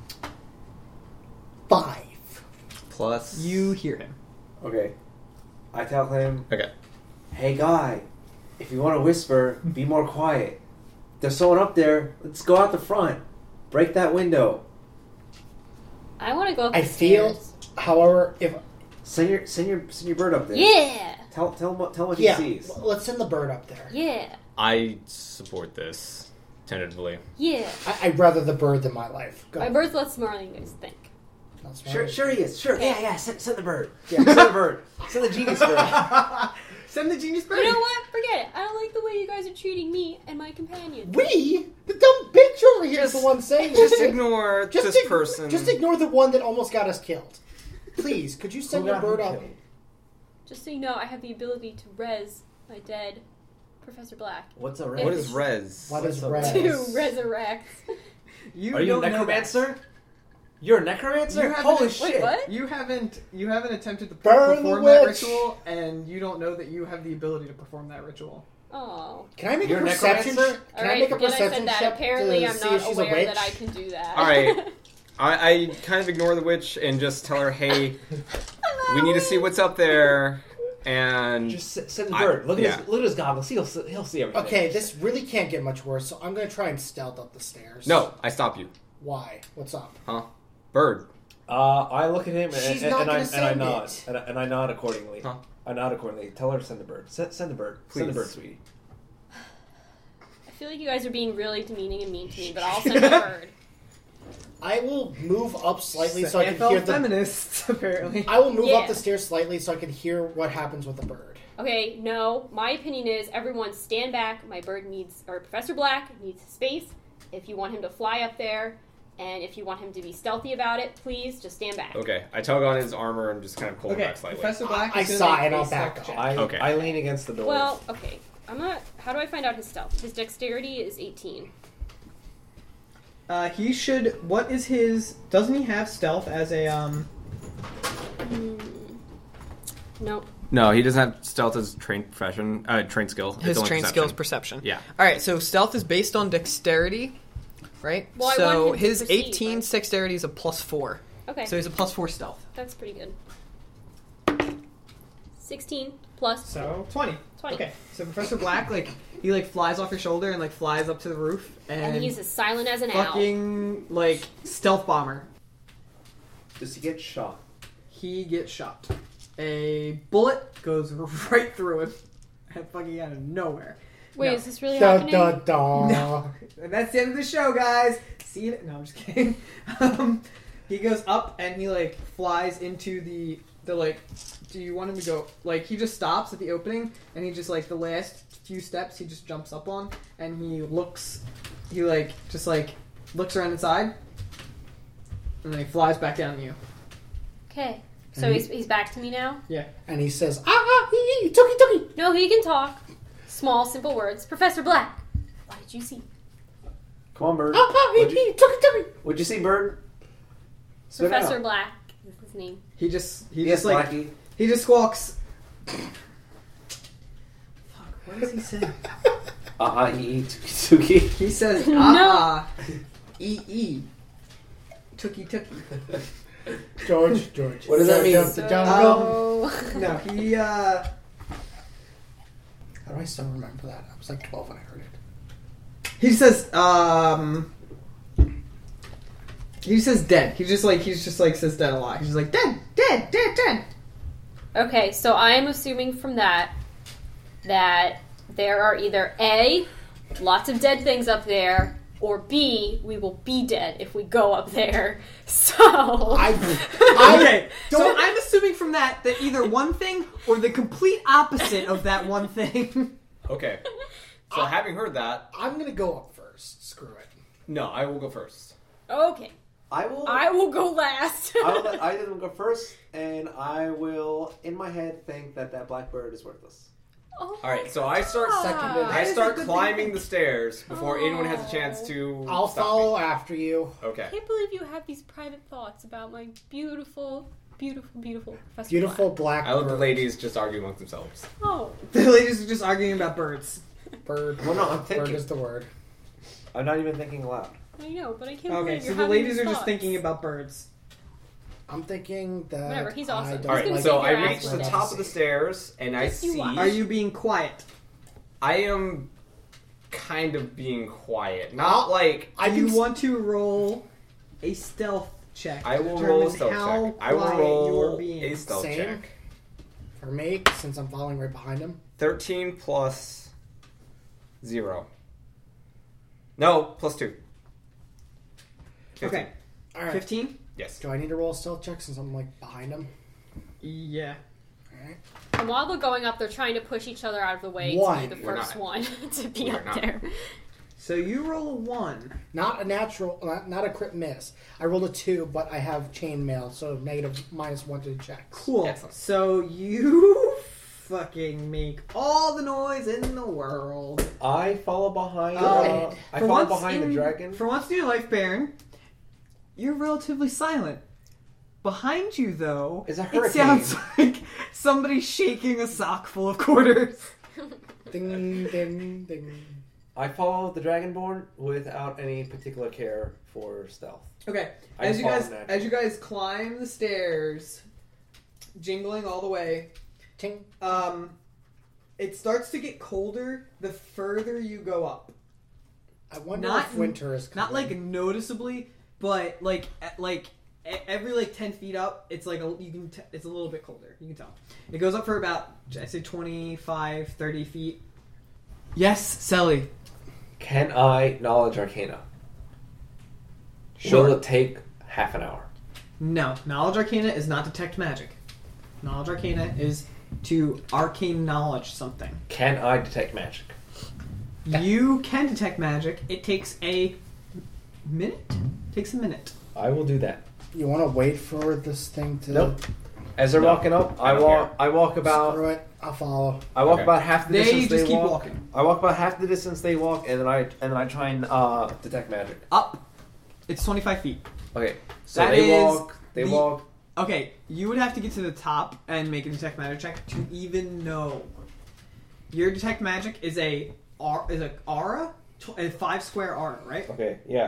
5. Plus... You hear him. Okay. I tell him, Okay. hey guy, if you want to whisper, be more quiet. There's someone up there. Let's go out the front. Break that window. I want to go up the I feel, stairs. however, if Send your bird up there. Yeah! Tell him what yeah, he sees. let's send the bird up there. Yeah! I support this, tentatively. Yeah! I'd rather the bird than my life. Go. My bird's less smarter than you guys think. That's right. Sure he is. Sure. Okay. Yeah. Send the bird. Yeah, send the bird. Send the genius bird. Send the genius bird. You know what? Forget it. I don't like the way you guys are treating me and my companion. We, the dumb bitch over here, is the one saying Just this. ignore Just this person. Just ignore the one that almost got us killed. Please, could you send your bird up? Just so you know, I have the ability to res my dead Professor Black. What's a What is res? What is What's red? To resurrect. Are you a don't know that. necromancer? You're a necromancer? You haven't- Holy wait, shit! what? You haven't attempted to Burn the perform that witch. ritual, and you don't know that you have the ability to perform that ritual. Oh. Can I make You're a a perception? necromancer? Can I Alright, make a forget I perception said that. check Apparently, to I'm see not if she's a aware witch? that I can do that. Alright. I kind of ignore the witch and just tell her, hey, we need to see what's up there, and... Just send the bird. Look at his goggles. He'll see everything. Okay, this really can't get much worse, so I'm going to try and stealth up the stairs. No, I stop you. Why? What's up? Huh? Bird. I look at him She's and not I gonna send nod. it. And I nod accordingly. Huh? I nod accordingly. Tell her to send the bird. Send the bird. Send the Please. bird, sweetie. I feel like you guys are being really demeaning and mean to me, but I'll send a bird. I will move up slightly so I can AFL hear the... feminists, apparently. I will move Yeah. up the stairs slightly so I can hear what happens with the bird. Okay, no. My opinion is everyone stand back. My bird or Professor Black needs space. If you want him to fly up there, and if you want him to be stealthy about it, please just stand back. Okay, I tug on his armor and just kind of pull him Okay, back slightly. Professor Black I is gonna sigh make and a I'll back stealth up. check. Okay. I lean against the door. Well, okay. I'm not. How do I find out his stealth? His dexterity is 18. He should... What is his... Doesn't he have stealth as a, Nope. No, he doesn't have stealth as trained profession, trained skill. It's His only trained perception. skills perception. Yeah. Alright, so stealth is based on dexterity, right? Well, I so want him to his proceed, 18 but- dexterity is a +4. Okay. So he's a +4 stealth. That's pretty good. 16 plus. So 20. 20. Okay. So Professor Black, he flies off your shoulder and flies up to the roof And he's as silent as an owl. fucking stealth bomber. Does he get shot? He gets shot. A bullet goes right through him, fucking out of nowhere. Wait, No. is this really Da happening? da da. No, and that's the end of the show, guys. See you. No, I'm just kidding. He goes up and he flies into the Do you want him to go? He just stops at the opening and he just the last few steps he just jumps up on and he looks. He just looks around inside and then he flies back down to you. Okay. So he's back to me now? Yeah. And he says, Tookie, Tookie. No, he can talk. Small, simple words. Professor Black, what did you see? Come on, bird. Tookie, Tookie. What'd you see, bird? Spit it Professor out. Black is his name. He just Yes, Blackie. he just squawks. Fuck, what does he say? Tookie. He says No. e tookie tookie. George. What does that mean? The jungle. So... No, he How do I still remember that? I was 12 when I heard it. he says he says dead. He just says dead a lot. He's just dead. Okay, so I am assuming from that there are either A, lots of dead things up there, or B, we will be dead if we go up there. So... Okay, so I'm assuming from that either one thing or the complete opposite of that one thing. Okay. So having heard that, I'm going to go up first. Screw it. no, I will go first. Okay. I will go last. I will let either of them go first, and I will, in my head, think that blackbird is worthless. Oh All right, so I start Seconded. I is a start good climbing the stairs before anyone has a chance to. I'll stop follow me. after you. Okay. I can't believe you have these private thoughts about my beautiful, beautiful, beautiful Professor Beautiful Black. black I let the bird. ladies just argue amongst themselves. Oh. The ladies are just arguing about birds. Bird. Well, no, I'm Bird thinking. is the word. I'm not even thinking aloud. I know, but I can't Okay, believe so you're the having ladies these are just thoughts. thinking about birds. I'm thinking that Whatever, he's awesome. I don't All right, gonna so take I your reach ass the with top of the stairs and I Just you see. watch. Are you being quiet? I am kind of being quiet, not like Do you want to roll a stealth check? I to will roll a determine stealth how check. I will quiet you are roll being? a stealth Same. check. For me, since I'm following right behind him. 13 plus 0. No, plus 2. 15. Okay, All right. 15? Yes. Do I need to roll a stealth check since I'm like behind him? Yeah. All right. And while they're going up, they're trying to push each other out of the way One. to be the We're first not. one to be We're up not. there. So you roll a 1. Not a natural, not a crit miss. I rolled a 2, but I have chainmail, so negative -1 to the checks. Cool. Excellent. So you fucking make all the noise in the world. I follow behind. Good. I For follow once behind the in- dragon. For once in your life, Baron, you're relatively silent. Behind you, though, Is a it hurricane. sounds like somebody shaking a sock full of quarters. Ding, ding, ding. I follow the dragonborn without any particular care for stealth. Okay, I as you follow guys naturally. as you guys climb the stairs, jingling all the way, Ting. it starts to get colder the further you go up. I wonder Not- if winter is coming. Not like noticeably, but every like 10 feet up, it's like it's a little bit colder. You can tell. It goes up for about I say 25, 30 feet. Yes, Selly. Can I knowledge arcana? Sure. Will it take half an hour? No, knowledge arcana is not detect magic. Knowledge arcana is to arcane knowledge something. Can I detect magic? You can detect magic. It takes a minute. Takes a minute. I will do that. You want to wait for this thing to... Nope. As they're No, walking up, I I don't walk. I walk about. Screw it. I'll follow. I walk Okay. about half the They distance just they keep walk. walking. I walk about half the distance they walk, and then I try and detect magic. Up. It's 25 feet. Okay, so That they is walk. They the- walk. Okay, you would have to get to the top and make a detect magic check to even know. Your detect magic is a aura, a 5 square aura, right? Okay, yeah.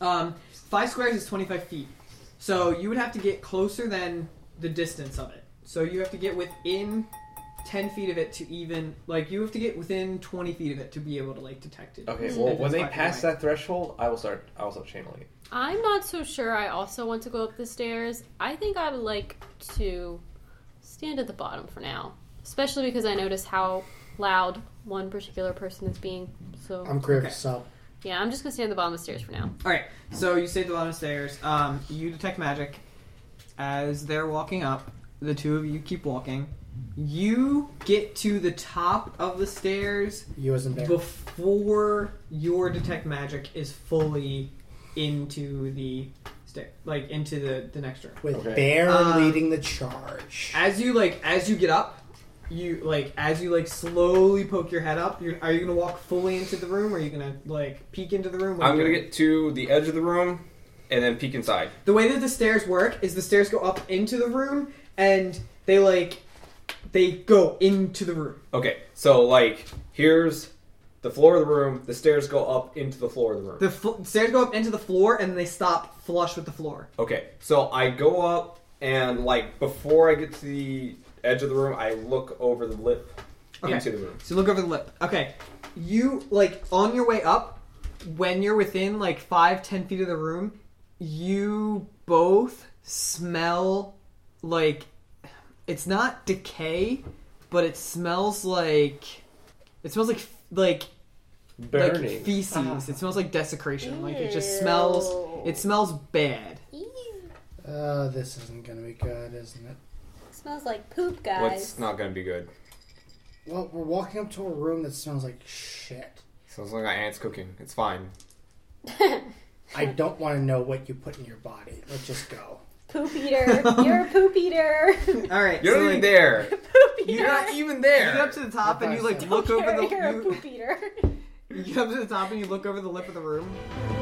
5 squares is 25 feet. So you would have to get closer than the distance of it. So you have to get within 10 feet of it to even, like, you have to get within 20 feet of it to be able to, like, detect it. Okay, Mm. well, If when it's they 5 feet pass away. that threshold, I will start channeling it. I'm not so sure I also want to go up the stairs. I think I would like to stand at the bottom for now. Especially because I notice how loud one particular person is being. So I'm Griff, Okay. so... yeah, I'm just gonna stand at the bottom of the stairs for now. Alright, so you stay at the bottom of the stairs. You detect magic. As they're walking up, the two of you keep walking. You get to the top of the stairs You as in bear. before your detect magic is fully into the stair, like into the next room. With Okay. Bear Um, leading the charge. As you get up, as you slowly poke your head up. Are you gonna walk fully into the room, or are you gonna peek into the room? What are I'm you gonna doing? get to the edge of the room and then peek inside. The way that the stairs work is the stairs go up into the room, and they go into the room. Okay, so here's the floor of the room. The stairs go up into the floor of the room. The stairs go up into the floor, and they stop flush with the floor. Okay, so I go up and before I get to the edge of the room, I look over the lip Okay. into the room. So look over the lip. Okay. You, on your way up, when you're within 5-10 feet of the room, you both smell it's not decay, but it smells like It smells like Burning. feces. It smells like desecration. Like it just smells. It smells bad. This isn't gonna be good, isn't it? Smells like poop, guys. What's not going to be good? Well, we're walking up to a room that smells like shit. Sounds like ants cooking. It's fine. I don't want to know what you put in your body. Let's just go. Poop eater. You're a poop eater. All right. You're so, not even like, there. Poop eater. You're not even You there. get up to the top and you like Don't look over the. You're a You, poop eater. you get up to the top and you look over the lip of the room.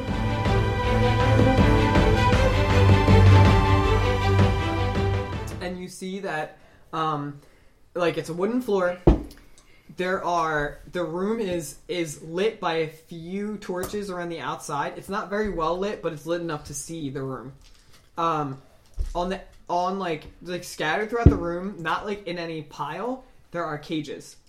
And you see that, like it's a wooden floor. The room is lit by a few torches around the outside. It's not very well lit, but it's lit enough to see the room. Like scattered throughout the room, not like in any pile, there are cages.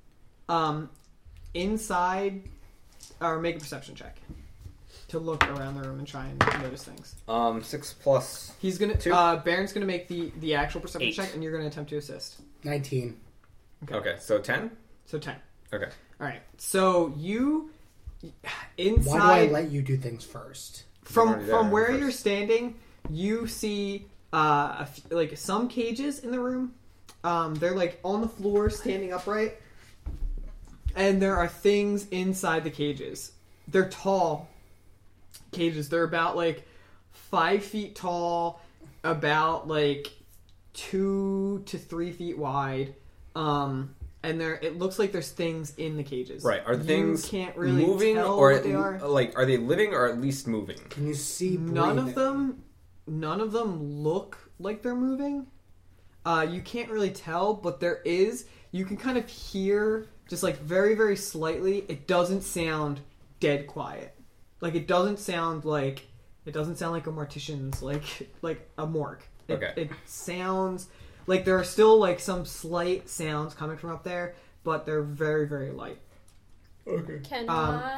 Inside, or make a perception check to look around the room and try and notice things. 6 plus. He's gonna. 2? Baron's gonna make the actual perception 8. check, and you're gonna attempt to assist. 19. Okay, so 10? So 10. Okay. All right. So you Why do I let you do things first? from already there where first. you're standing, you see like some cages in the room. They're like on the floor, standing upright, and there are things inside the cages. They're tall cages. They're about like 5 feet tall, about like 2 to 3 feet wide. And it looks like there's things in the cages. Right. Are the things can't really moving tell or what they are. like are they living or at least moving? Can you see None of breathing? them look like they're moving. You can't really tell, but you can kind of hear just like very, very slightly. It doesn't sound dead quiet. Like it doesn't sound like a mortician's like a morgue. Okay. It sounds like there are still like some slight sounds coming from up there, but they're very, very light. Okay. Can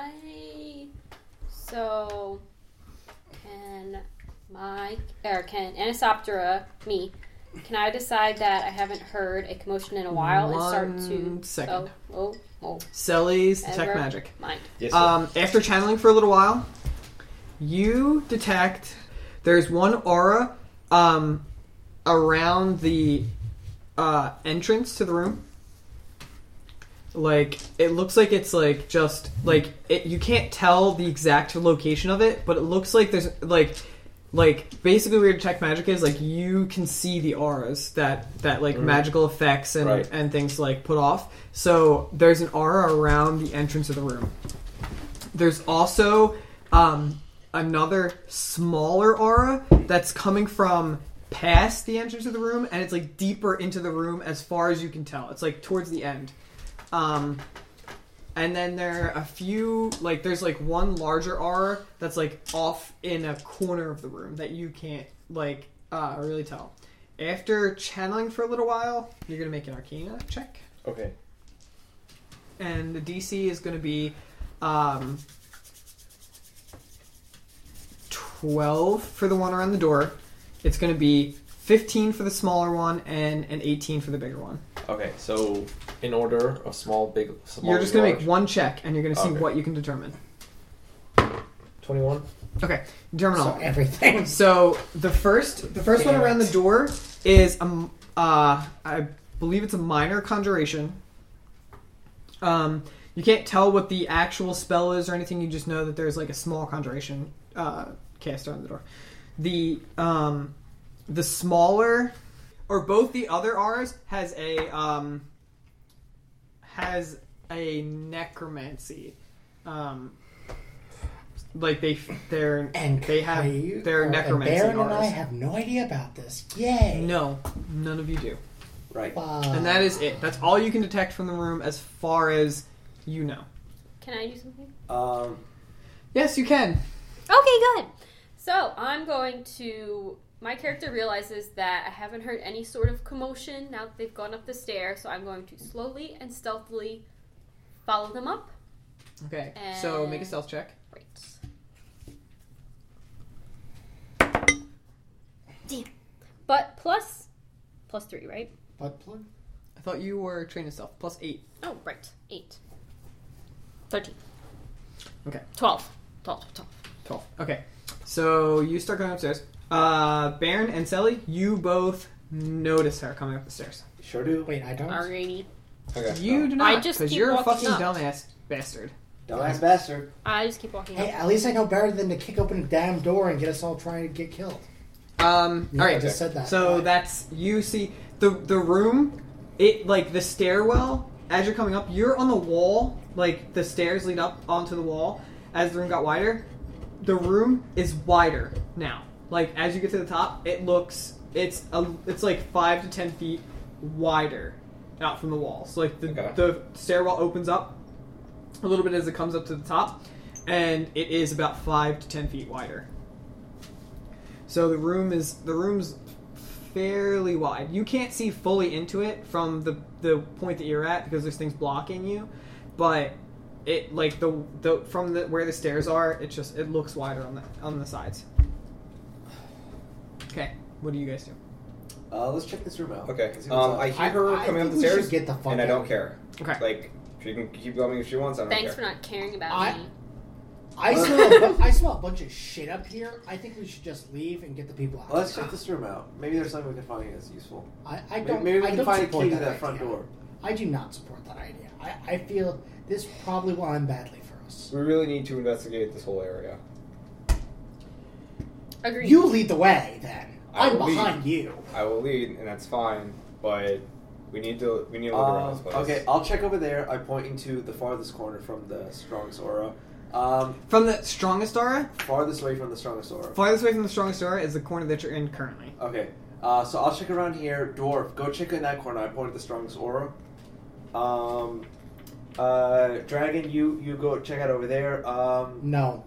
can Anisoptera, me, can I decide that I haven't heard a commotion in a while and start to... 1 second. Oh. Selly's detect Edward, magic. Mind. Yes, After channeling for a little while, you detect there's one aura around the entrance to the room. Like it looks like it's like just like you can't tell the exact location of it, but it looks like there's like basically where detect magic is like you can see the auras that like magical effects and Right. and things like put off. So there's an aura around the entrance of the room. There's also another smaller aura that's coming from past the entrance of the room, and it's like deeper into the room as far as you can tell. It's like towards the end. And then there are a few, like there's like one larger aura that's like off in a corner of the room that you can't like really tell. After channeling for a little while, you're gonna make an Arcana check, Okay. and the DC is gonna be 12 for the one around the door. It's gonna be 15 for the smaller one and an 18 for the bigger one. Okay, so in order of small, big, small. You're just gonna large. make one check, and you're gonna see Okay. what you can determine. 21. Okay, determine all. So everything. So the first one around the door is I believe it's a minor conjuration. You can't tell what the actual spell is or anything. You just know that there's like a small conjuration cast around the door. The smaller, or both the other R's has a necromancy. Like they're And they have Craig, their necromancy Baron and I auras. have no idea about this. Yay! No, none of you do. Right. And that is it. That's all you can detect from the room as far as you know. Can I do something? Yes, you can. Okay, good. So I'm going to... My character realizes that I haven't heard any sort of commotion now that they've gone up the stairs, so I'm going to slowly and stealthily follow them up. Okay, so make a stealth check. Right. Damn. But plus 3, right? Butt plug? I thought you were trained in stealth. Plus 8. Oh, right. 8. 13. Okay. 12. 12. Okay. So you start going upstairs. Baron and Selly, you both notice her coming up the stairs. Sure do. Wait, I don't. Alrighty. Okay. You do I not, just because keep you're a walking fucking up. dumbass bastard. Dumbass bastard. I just keep walking Hey, up. at least I know better than to kick open a damn door and get us all trying to get killed. All Yeah, I right. just said that. So Right. that's you see the room. It like the stairwell as you're coming up. You're on the wall. Like the stairs lead up onto the wall. As the room got wider, the room is wider now. Like as you get to the top, it's like 5 to 10 feet wider out from the wall. So like the stairwell opens up a little bit as it comes up to the top, and it is about 5 to 10 feet wider. So the room's fairly wide. You can't see fully into it from the point that you're at because there's things blocking you, but it like the from where the stairs are, it looks wider on the sides. Okay, what do you guys do? Let's check this room out. Okay. See what's up. I hear her I coming up think the we should stairs, get the fuck and I out. don't care. Okay. Like, she can keep going if she wants. I don't Thanks for care. not caring about I- me. I smell a bunch of shit up here. I think we should just leave and get the people out. Let's check this room out. Maybe there's something we can find that's useful. I don't. Maybe we I can don't find a support key to that idea. front door. I do not support that idea. I feel this probably will end badly for us. We really need to investigate this whole area. Agreed. You lead the way, then. I I'm will lead. behind you. I will lead, and that's fine. But we need to look around this place. Okay, I'll check over there. I point into the farthest corner from the strongest aura. From the strongest aura, Farthest away from the strongest aura. farthest away from the strongest aura is the corner that you're in currently. Okay, so I'll check around here. Dwarf, go check in that corner. I point at the strongest aura. Dragon, you go check out over there. No.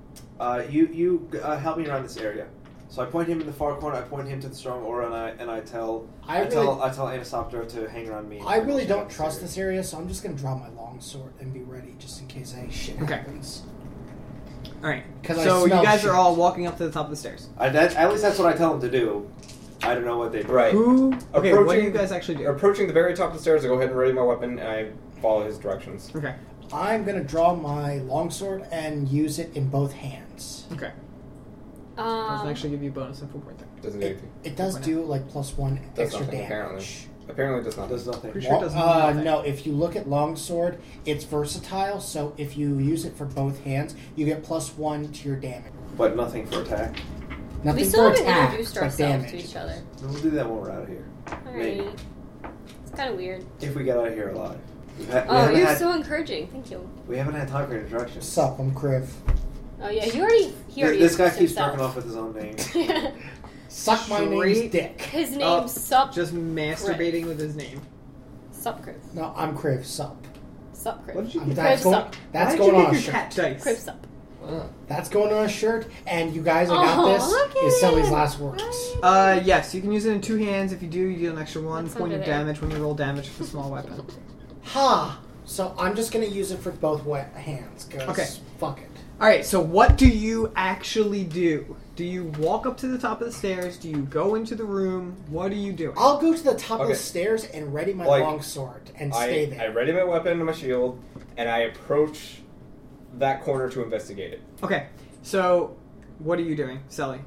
You help me around this area. So I point him in the far corner. I point him to the strong aura, and I tell I tell Anisoptera to hang around me. I really Check don't out trust area. this area, so I'm just gonna draw my longsword and be ready just in case any shit Okay. happens. All right. 'Cause I So you smell guys shit. are all walking up to the top of the stairs. At least that's what I tell them to do. I don't know what they do. Right. Who? Okay. What do Approaching- you guys actually do? Approaching the very top of the stairs, I go ahead and ready my weapon, and I follow his directions. Okay. I'm gonna draw my longsword and use it in both hands. Okay. Doesn't Um, actually give you a bonus info point there. Doesn't do It, anything. it does do like +1 Does extra nothing, damage. apparently. Apparently, it does not. Does nothing. Pretty sure it doesn't do nothing. No, if you look at longsword, it's versatile. So if you use it for both hands, you get +1 to your damage. But nothing for attack. Nothing we still for haven't attack, introduced but ourselves damage. to each other. We'll do that when we're out of here. Maybe. Alright. It's kind of weird. If we get out of here alive. We Oh, haven't you're had, so encouraging. Thank you. we haven't had time for introductions. Sup, I'm Kriv. Oh yeah, he already This guy introduced keeps himself. jerking off with his own name. Suck my name's Straight- dick. His name's Oh, Sup. Just masturbating with his name. Sup Criv. No, I'm Kriv. Sup. Sup Criv. What did you I mean, get? that's Kriv going. sup. That's Why did going you on get a your shirt. cat dice? Criv Sup. That's going on a shirt. And you guys, I got Oh, this. look at Is Sully's it. last words. Yes, you can use it in 2 hands. If you do, you get an extra 1 What's point under of there? damage when you roll damage with a small weapon. Ha! So I'm just gonna use it for both hands. Cause Okay. Fuck it. Alright, so what do you actually do? Do you walk up to the top of the stairs? Do you go into the room? What are you doing? I'll go to the top of the Okay. stairs and ready my Like, longsword and stay I there. ready my weapon and my shield, and I approach that corner to investigate it. Okay, so what are you doing, Sally?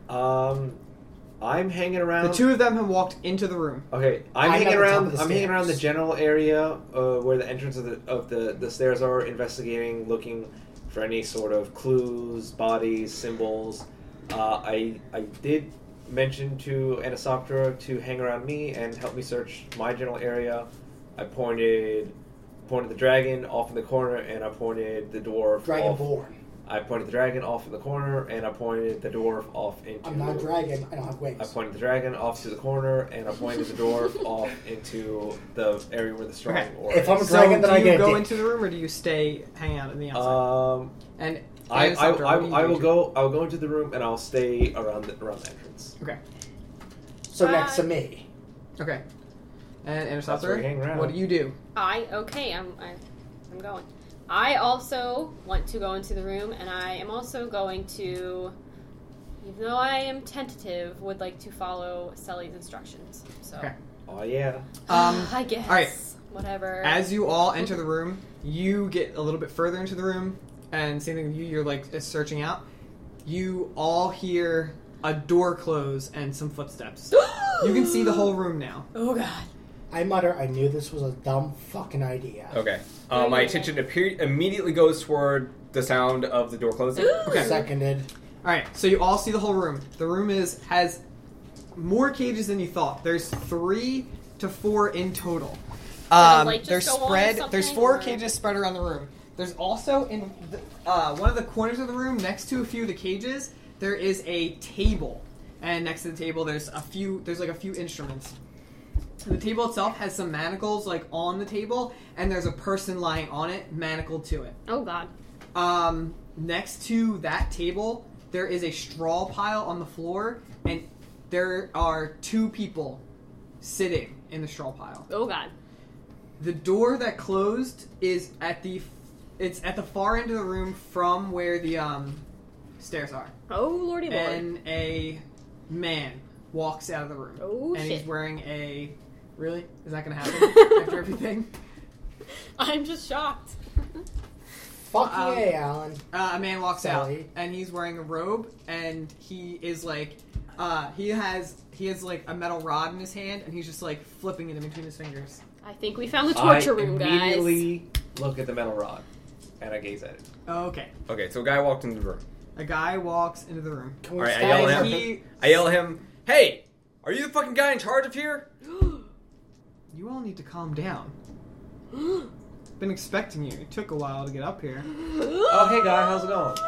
I'm hanging around. The 2 of them have walked into the room. Okay, I'm hanging at the top around. of the I'm hanging around the stairs. general area where the entrance of the stairs are, investigating, looking for any sort of clues, bodies, symbols. I did mention to Anisoptera to hang around me and help me search my general area. I pointed the dragon off in the corner, and I pointed the dwarf off. Dragonborn. I pointed the dragon off in the corner, and I pointed the dwarf off into. I'm not a dragon. I don't have wings. I pointed the dragon off to the corner, and I pointed the dwarf off into the area where the strong Okay. aura If I'm a is. dragon, so then I do get you a go dick. into the room or do you stay hang out in the outside? And I Anisoptera, what do you do? will go into the room, and I'll stay around the entrance. Okay. So next to me. Okay. And That's where we hang Anisoptera, around. what do you do? I'm going. I also want to go into the room, and I am also going to even though I am tentative, would like to follow Sully's instructions. So, Okay. Oh yeah. I guess. all right. Whatever. As you all enter the room, you get a little bit further into the room, and same thing with you. You're like searching out. You all hear a door close and some footsteps. You can see the whole room now. Oh god. I mutter, I knew this was a dumb fucking idea. Okay. My attention immediately goes toward the sound of the door closing. Okay. Seconded. All right, so you all see the whole room. The room has more cages than you thought. There's 3 to 4 in total. light just They're go on or spread. something, There's 4 or- cages spread around the room. There's also in one of the corners of the room, next to a few of the cages, there is a table, and next to the table, there's like a few instruments. The table itself has some manacles like on the table, and there's a person lying on it, manacled to it. Oh god. Next to that table, there is a straw pile on the floor, and there are 2 people sitting in the straw pile. Oh god. The door that closed is at the far end of the room from where the stairs are. Oh lordy lord. And a man walks out of the room. Oh, and shit. he's wearing a... Really? Is that going to happen after everything? I'm just shocked. Fuck yeah, Alan. A man walks Sally. out, and he's wearing a robe, and he is like... he has like a metal rod in his hand, and he's just like flipping it in between his fingers. I think we found the torture I room, guys. immediately look at the metal rod, and I gaze at it. Okay. Okay, so a guy walked into the room. A guy walks into the room. Can we Alright, I stop yell for at a him. bit? I yell at him, "Hey, are you the fucking guy in charge of here?" You all need to calm down. Been expecting you. It took a while to get up here. Oh, hey guy, how's it going?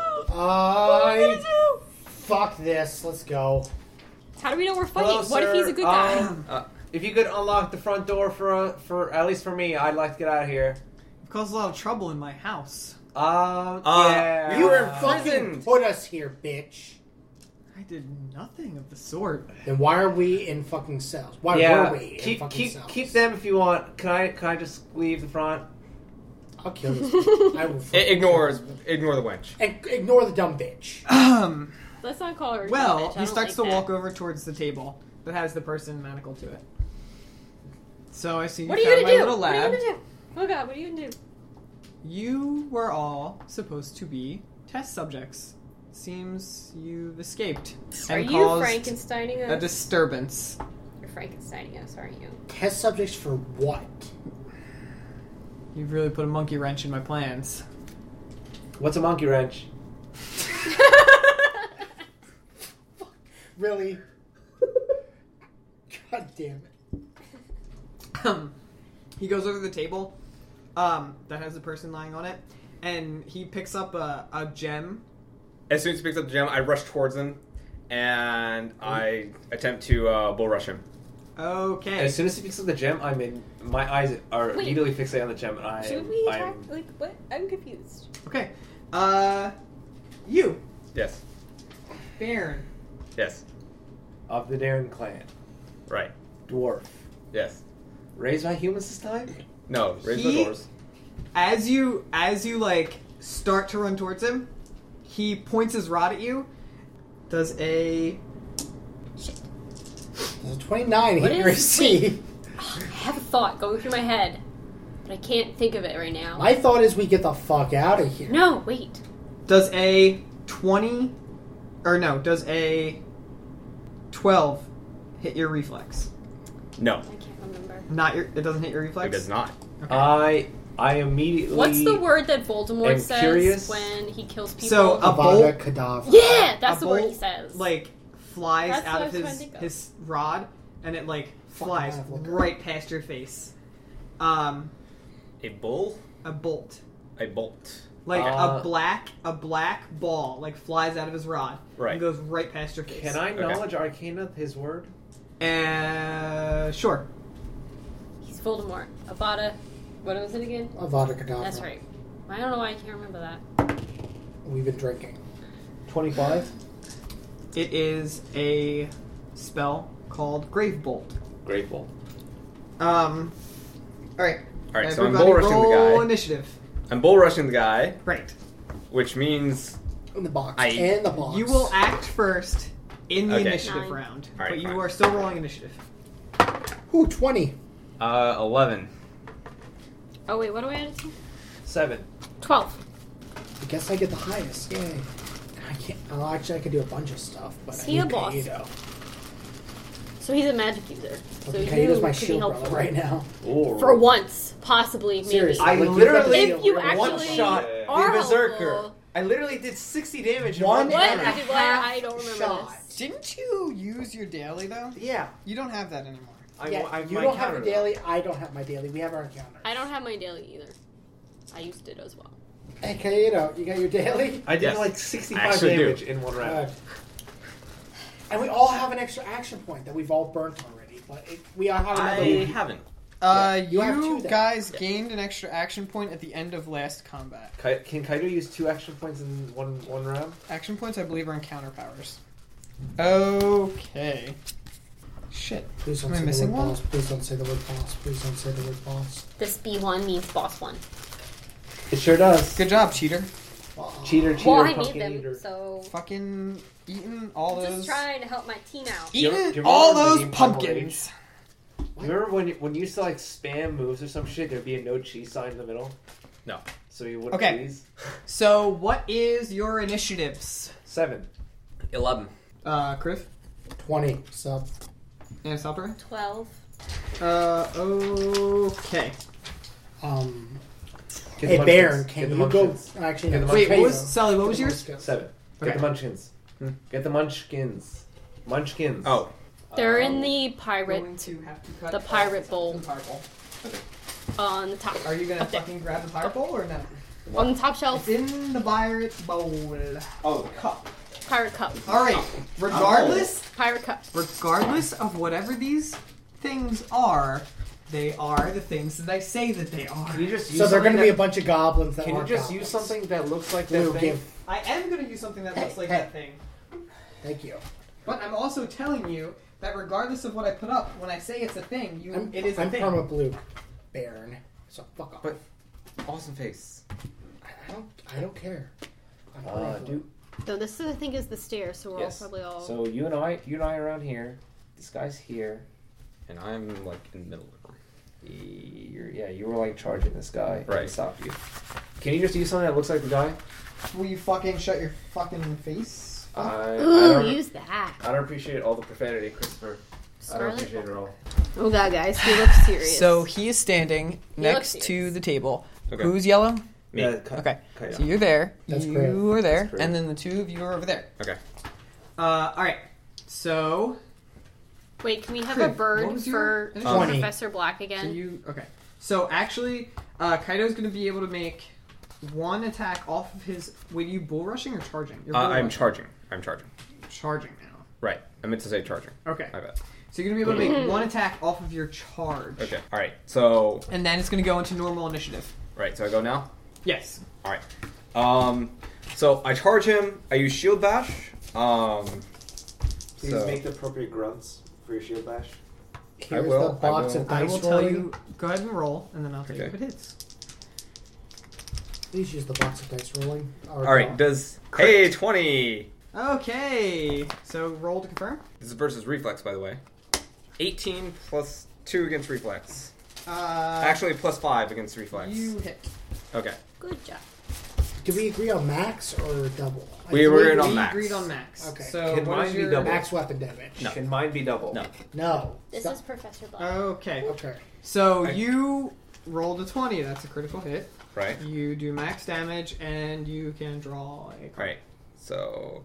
Fuck this. Let's go. How do we know we're fighting? Hello, What if sir. he's a good guy? If you could unlock the front door for at least for me, I'd like to get out of here. You've caused a lot of trouble in my house. Yeah. you were in Fucking prison. put us here, bitch. I did nothing of the sort. Then why are we in fucking cells? Why Yeah. were we in fucking cells? Keep them if you want. Can I just leave the front? I'll kill this bitch. I will fucking Ignore kill the wench. her. And ignore the dumb bitch. Let's not call her. a Well, bitch. I he don't starts like to that. walk over towards the table that has the person manacled to it. So I see you What are you found gonna my do? little What are you lab. gonna do? Oh god, what are you gonna do? You were all supposed to be test subjects. Seems you've escaped Are and you caused Frankensteining a us? disturbance. You're Frankensteining us, aren't you? Test subjects for what? You've really put a monkey wrench in my plans. What's a monkey wrench? Really? God damn it. He goes over to the table that has the person lying on it, and he picks up a gem. As soon as he picks up the gem, I rush towards him, and I attempt to bull rush him. Okay. As soon as he picks up the gem, my eyes are Wait. immediately fixated on the gem, and Should we attack? I'm Like, what? I'm confused. Okay. You, Yes. Baron. Yes. of the Darren clan. Right. Dwarf. Yes. Raised by humans this time? No. Raise He- the doors. As you like start to run towards him, he points his rod at you. Does a There's a 29 What hit your is- AC. I have a thought going through my head, but I can't think of it right now. My thought is we get the fuck out of here. No, wait. does a 20 or no, does a 12 hit your reflex? No. I can't remember. Not your it doesn't hit your reflex? It does not. Okay. I immediately. What's the word that Voldemort I'm says curious. when he kills people? So, a Avada bolt Kedavra. yeah, that's a the word he bolt, says. like flies That's out what of I was trying to think of. his rod and it like flies Fucking hell, right past your face. A bull? A bolt. A bolt. Like a black ball like flies out of his rod Right. and goes right past your face. Can I Okay. knowledge arcana his word? Sure. He's Voldemort. Avada. What was it again? Avada Kedavra. That's right. I don't know why I can't remember that. We've been drinking. 25? It is a spell called Grave Bolt. Grateful. Alright. Alright, so I'm Everybody bull rushing the roll guy. initiative. I'm bull rushing the guy, Right. which means In the box. I- In the box. You will act first in the Okay. initiative 9. round, All right, but you fine. are still rolling initiative. Ooh, 20. 11. Oh wait, what do I add it to? 7. 12. I guess I get the highest. Yay. I can't. Oh, actually, I could do a bunch of stuff, but Is I he need a boss? Kaido. So he's a magic user. So Kaido's you my could be shield helpful brother right now. for once, possibly, maybe. Seriously. I like, you've literally- got the If shield you right actually now. one shot are the Berserker. helpful. I literally did 60 damage in One one What? round. What? I don't remember shot. this. Didn't you use your daily though? Yeah. You don't have that anymore. Yeah, you don't have a daily. I don't have my daily. We have our encounter. I don't have my daily either. I used it as well. Hey, Kaido, you got your daily? I did Yes. like I 65 actually do. damage in one round. Good. And we all have an extra action point that we've all burnt already. But we all have another I one. haven't. you have two then. guys Yeah. gained an extra action point at the end of last combat. Can Kaido use 2 action points in one round? Action points, I believe, are encounter powers. Okay. Shit. Please don't Am I say missing the word one? boss. Please don't say the word boss. Please don't say the word boss. This B1 means boss 1. It sure does. Good job, cheater. Cheater, cheater, Well, I made pumpkin them, eater. so Fucking eating all I'm those. just trying to help my team out. Do you Eating remember all the those game Primal pumpkins. Remember when you used to like spam moves or some shit, there'd be a no cheese sign in the middle? No. So you wouldn't Okay. cheese? So, what is your initiatives? 7. 11. Kriv? 20. So, And Salper? 12. Okay. Get hey, the Baron, munchkins. can Get the you go? munchkins. Actually, Get no. the Wait, what Kaido. was, Sally, what was Get the yours? munchkins. 7. Okay. Get the munchkins. Get the munchkins. Munchkins. Oh. They're in the pirate Going to have to cut the off pirate bowl. the pirate bowl. on the top. Are you gonna Up there. fucking grab the pirate bowl or no? On the top It's shelf, in the pirate bowl. Oh, the cup. pirate cup. Alright, regardless Pirate cup. of whatever these things are, they are the things that I say that they are. Can you just use So they're going to be a that, bunch of goblins that Can you aren't just goblins. use something that looks like that Blue, thing? give. I am gonna use something that looks like Hey. that thing. Thank you. But I'm also telling you that regardless of what I put up, when I say it's a thing, it is a I'm thing. perma blue, Baron. So fuck off. But- Awesome face. I don't care. I'm perma blue. So this, I think, is the stairs. So we're Yes. all probably all. So you and I are around here. This guy's here. And I'm like in the middle of them. You were like charging this guy. Right. And stop you. Can you just use something that looks like the guy? Will you fucking shut your fucking face? I Ooh, don't, use that. I don't appreciate all the profanity, Christopher. I don't Scarlet. appreciate it at all. Oh god, guys, he looks serious. So he is standing He next looks to serious. the table. Okay. Who's yellow? Me. Okay. Okay. So you're there. That's you great. are there, That's great. and then the two of you are over there. Okay. All right. So wait, can we have Crib, a what bird was for your initiative? 20. Professor Black again? So you okay? So actually, Kaido's going to be able to make one attack off of his. Wait, are you bull rushing or charging? You're bull I'm rushing. charging. I'm charging. Charging now. Right. I meant to say charging. Okay. My bad. So you're going to be able to make one attack off of your charge. Okay. All right. So And then it's going to go into normal initiative. right. So I go now. Yes. All right. So I charge him. I use shield bash. Please So- make the appropriate grunts for your shield bash. Here's will, the box I will. of I dice will tell rolling. you. Go ahead and roll, and then I'll tell you Okay. if it hits. Please use the box of dice rolling. All right. Does hey 20? Okay. So roll to confirm. This is versus reflex, by the way. 18 plus 2 against reflex. Actually, plus 5 against reflex. you hit. Okay. Good job. Did we agree on max or double? We were agreed on We max. agreed on max. Okay. So Can what mine is be your double? Max weapon damage. No. Can mine be double? No. No. This Stop. is Professor Black. Okay. Okay. So you rolled a 20. That's a critical hit. Right. You do max damage, and you can draw a card. Right. So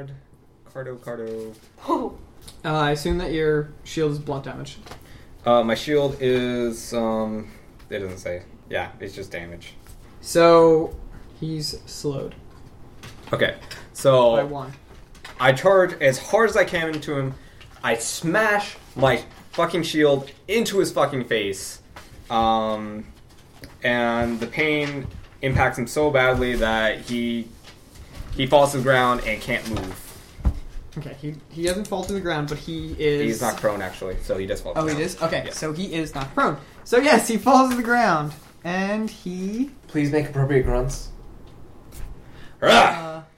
Cardo. Oh, I assume that your shield is blunt damage. My shield is it doesn't say. Yeah, it's just damage. So he's slowed Okay. by So 1. I charge as hard as I can into him. I smash my fucking shield into his fucking face. And the pain impacts him so badly that he falls to the ground and can't move. Okay. He doesn't fall to the ground, but he is. He's not prone actually, so he does fall to Oh, the he ground. is? Okay, Yeah. so he is not prone. So yes, he falls to the ground. And he... Please make appropriate grunts. Rah!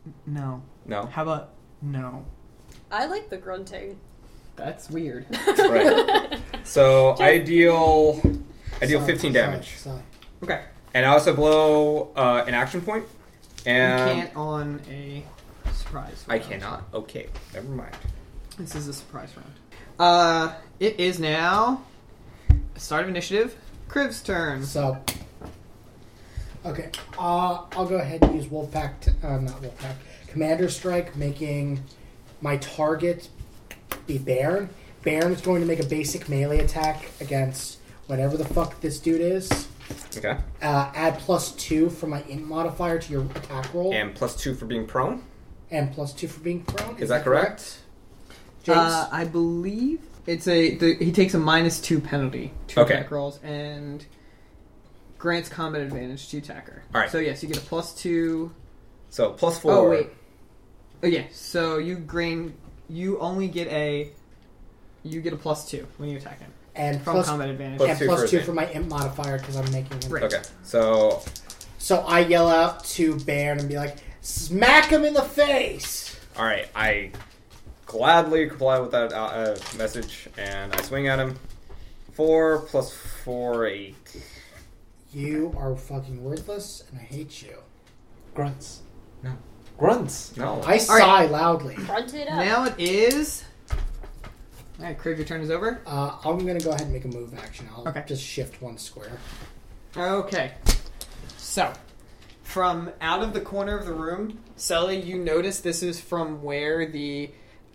No. No. How about no? I like the grunting. That's weird. Right. So I deal 15 damage, Sorry. Okay. and I also blow an action point. You And can't on a surprise I round. cannot. Okay, never mind. This is a surprise round. It is now start of initiative. Kriv's turn. So, okay, I'll go ahead and use Wolfpack, not Wolfpack, Commander Strike, making my target be Baron. Baron's going to make a basic melee attack against whatever the fuck this dude is. Okay. Add +2 for my int modifier to your attack roll, And +2 for being prone. and +2 for being prone. Is that correct? James? I believe it's he takes a -2 penalty to Okay. attack rolls and grants combat advantage to attacker. All right. So yes, you get a +2. So +4. Oh wait. Oh yeah. So you only get a +2 when you attack him and from plus, combat advantage. Plus and 2 for +2 advantage. for my int modifier because I'm making him. Right. Okay. So So I yell out to Baron and be like, "Smack him in the face!" all right, I gladly comply with that message, and I swing at him. 4 + 4, 8. You are fucking worthless, and I hate you. Grunts. No. Grunts. No. I sigh right. loudly. Grunt it up. Now it is. All right, Kriv, your turn is over. I'm gonna go ahead and make a move action. I'll Okay. just shift one square. Okay. So, from out of the corner of the room, Sully, you notice this is from where the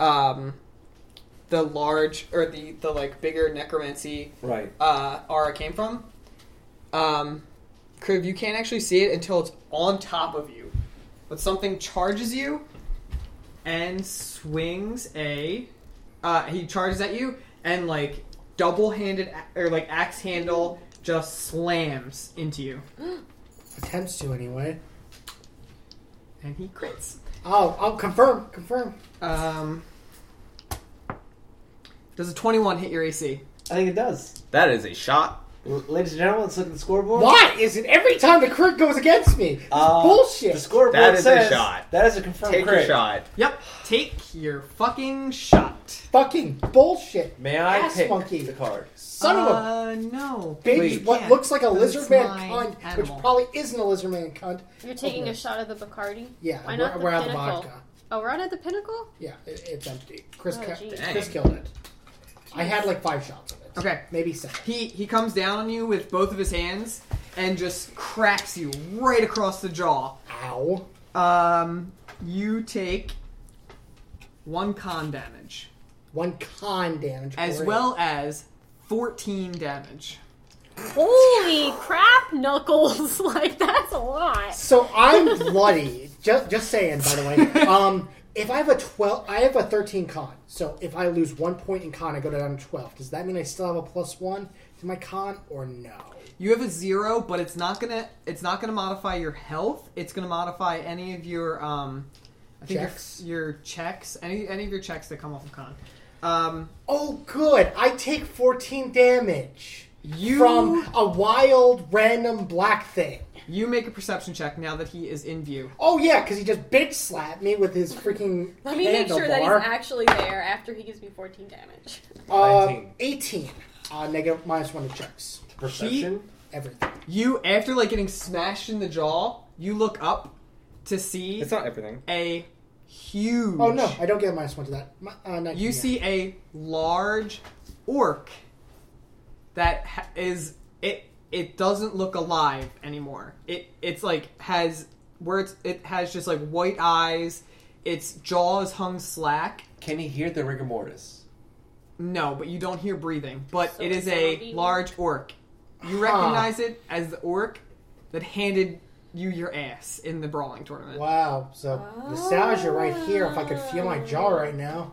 large or the like bigger necromancy Right. aura came from. Kriv, you can't actually see it until it's on top of you, but something charges you and swings a. He charges at you and like double-handed or like axe handle just slams into you. Attempts to anyway. And he crits. Oh, I'll confirm. Does a 21 hit your AC? I think it does. That is a shot. Ladies and gentlemen, let's look at the scoreboard. Why is it every time the crit goes against me? It's bullshit. The scoreboard That is a says shot. that is a confirmed Take crit. your shot. Yep. Take your fucking shot. Fucking bullshit. May I Ass pick monkey. the card? Son of a No. bitch. please. What can't. looks like a That's lizard man my cunt, animal. which probably isn't a lizard man cunt. You're taking Okay. a shot of the Bacardi? Yeah, Why not we're the out of the pinnacle? vodka. Oh, we're out at the pinnacle? Yeah, it's empty. Chris, Oh, geez. Chris killed it. I had like 5 shots of it. Okay. Maybe 7. He comes down on you with both of his hands and just cracks you right across the jaw. Ow. You take 1 con damage, 1 con damage. as Great. well as 14 damage. Holy crap, Knuckles! Like, that's a lot. So I'm bloody. Just saying, by the way. If I have a 12, I have a 13 con. So if I lose 1 point in con, I go down to 12. Does that mean I still have a +1 to my con, or no? You have a 0, but it's not gonna modify your health. It's gonna modify any of your I think Checks? your checks, any of your checks that come off of con. Oh, good. I take 14 damage You from a wild, random black thing. You make a perception check now that he is in view. Oh yeah, because he just bitch slapped me with his freaking Let me make sure that he's handlebar. actually there after he gives me 14 damage. 19. 18. Negative -1 to checks. Perception. Everything. You, after like getting smashed in the jaw, you look up to see It's not everything. a huge. Oh no, I don't get a -1 to that. 19, You yeah. see a large orc that is it. It doesn't look alive anymore. It's like it has just like white eyes. Its jaw is hung slack. Can he hear the rigor mortis? No, but you don't hear breathing. But So it is it's a zombie? large orc. You recognize it as the orc that handed you your ass in the brawling tournament. Wow. So nostalgia right here. If I could feel my jaw right now.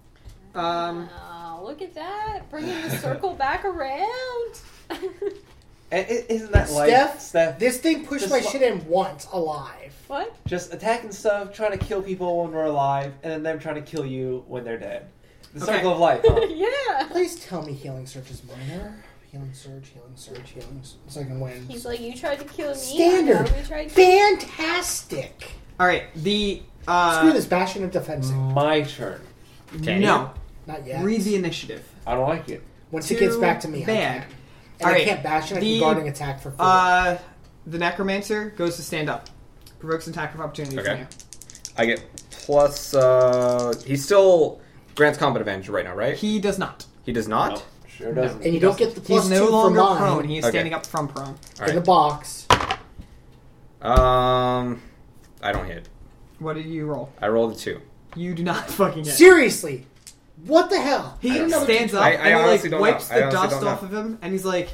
Oh, look at that. Bringing the circle back around. And isn't that Steph, this thing pushed Just my li- shit in once alive. What? just attacking stuff, trying to kill people when we're alive, and then them trying to kill you when they're dead. The Okay. circle of life, huh? Yeah. Please tell me healing surge is minor. Healing surge, so I can win. He's like, you tried to kill me. Standard. now we tried to kill Fantastic. All right. The Screw this bashing and defending. My turn. Can no. Not yet. Read the initiative. I don't like it. Once it gets back to me, bad. I can. And All I right. can't bash it. I The- can guarding attack for 4. The necromancer goes to stand up. Provokes an attack of opportunity from Okay. you. I get plus. He still grants combat advantage right now, right? He does not. He does not. No, sure doesn't. And you don't get the plus He's no 2 for longer mine prone. He is Okay. standing up from prone. All in the right. box. I don't hit. What did you roll? I rolled a 2. You do not fucking hit. Seriously, what the hell? He I don't know. stands up I and he honestly like don't wipes know. I the honestly dust don't off know. of him, and he's like,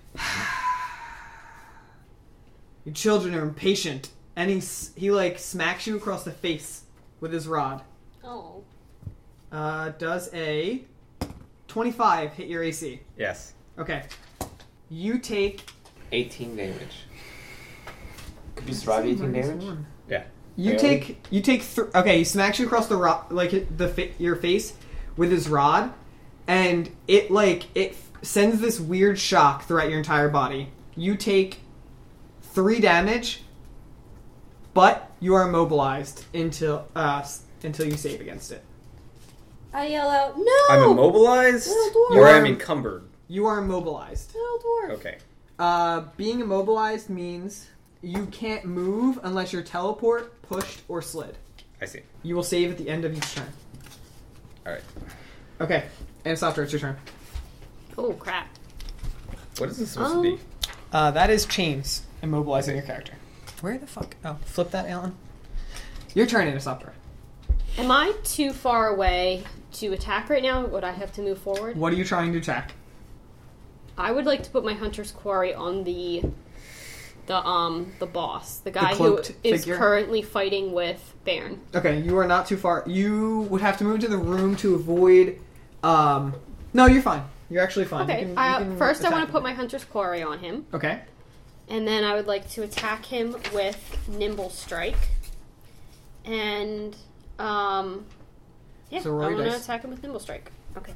"You children are impatient." And he like smacks you across the face with his rod. Oh. Does a 25 hit your AC? Yes. Okay. You take 18 damage. Could you survive 18 damage? Yeah. You Barely? take okay. He smacks you across the your face with his rod, and it sends this weird shock throughout your entire body. You take 3 damage, but you are immobilized until you save against it. I yell out, no! I'm immobilized, Little dwarf. or I'm encumbered. You are immobilized. Little dwarf. Okay. Being immobilized means you can't move unless you're teleport, pushed, or slid. I see. You will save at the end of each turn. All right. Okay, and Softer, it's your turn. Oh, crap. What is this supposed to be? That is chains immobilizing your character. Where the fuck? Oh, flip that, Alan. Your turn, Interceptor. Am I too far away to attack right now? Would I have to move forward? What are you trying to attack? I would like to put my hunter's quarry on the boss, the guy who cloaked is figure? currently fighting with Baron. Okay, you are not too far. You would have to move into the room to avoid. No, you're fine. You're actually fine. Okay. You can First, I want attack to put him. my hunter's quarry on him, Okay. and then I would like to attack him with nimble strike, and yeah, So roll I'm your gonna dice. attack him with nimble strike. Okay.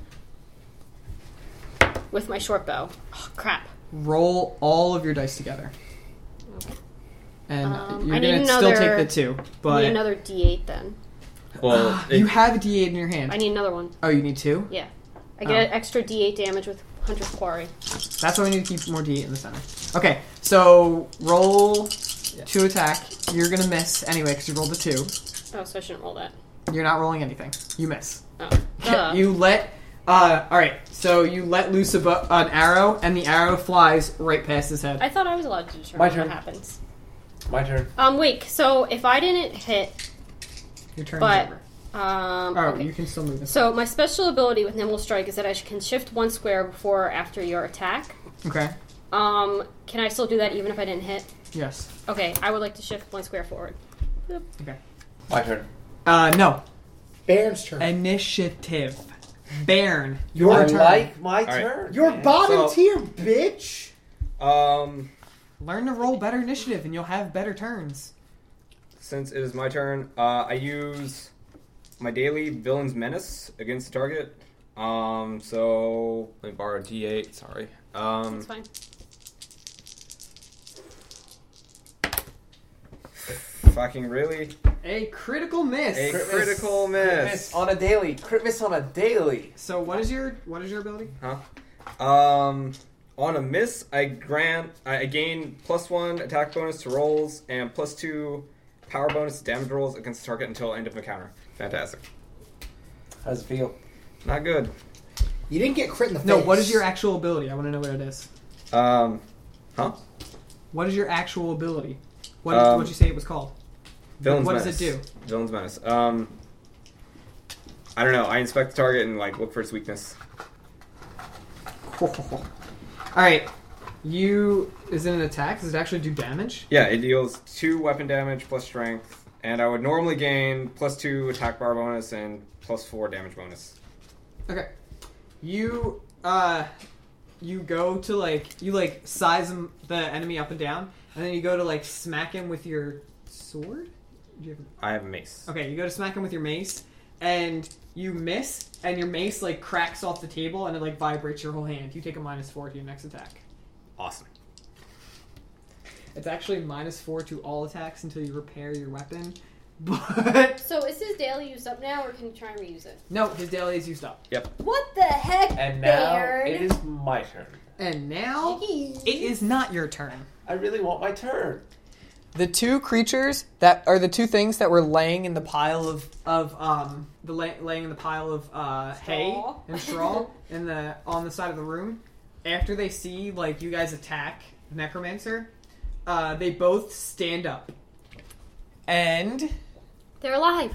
With my short bow. Oh, crap. Roll all of your dice together, Okay. and I you're need gonna still take another- the 2. I But need another D8 then. Well, you have a D8 in your hand. I need another one. Oh, you need 2? Yeah. I get an extra D8 damage with hunter's quarry. That's why we need to keep more D8 in the center. Okay, so roll to attack. You're gonna miss anyway because you rolled a 2. Oh, so I shouldn't roll that. You're not rolling anything. You miss. Oh. Duh. You let. Alright, so you let loose an arrow, and the arrow flies right past his head. I thought I was allowed to determine My what turn. happens. My turn. Wait, so if I didn't hit, Your turn but, is over. okay. You can still move this. So my special ability with Nimble Strike is that I can shift 1 square before or after your attack. Okay. Can I still do that even if I didn't hit? Yes. Okay, I would like to shift 1 square forward. Okay. My turn. No. Baron's turn. Initiative. Bairn. Your I turn. like my right. turn. Your man. bottom So- tier, bitch. Learn to roll better initiative, and you'll have better turns. Since it is my turn, I use my daily Villain's Menace against the target. So let me borrow a D8. Sorry. That's fine. Fucking really? A critical miss. A Crit critical Crit miss. on a daily. Crit miss on a daily. So what is your ability? On a miss, I gain +1 attack bonus to rolls and +2 power bonus to damage rolls against the target until end of encounter. Fantastic. How does it feel? Not good. You didn't get crit in the face. No. What is your actual ability? I want to know what it is. Huh? What is your actual ability? What did you say it was called? Villain's What Menace. does it do? Villain's Menace. I don't know. I inspect the target and look for its weakness. All right. Is it an attack? Does it actually do damage? Yeah, it deals 2 weapon damage plus strength, and I would normally gain +2 attack bar bonus and +4 damage bonus. Okay. You go to you size the enemy up and down, and then you go to smack him with your sword. Do you have I have a mace. Okay, you go to smack him with your mace, and you miss, and your mace cracks off the table, and it vibrates your whole hand. You take a -4 to your next attack. Awesome. It's actually -4 to all attacks until you repair your weapon. But So is his daily used up now, or can you try and reuse it? no, his daily is used up. What the heck, And now Baird? it is my turn. And now Jeez. it is not your turn. I really want my turn. The two creatures that are the two things that were laying in the pile laying in the pile of hay Straw. and straw on the side of the room. After they see like you guys attack the necromancer, they both stand up, and They're alive.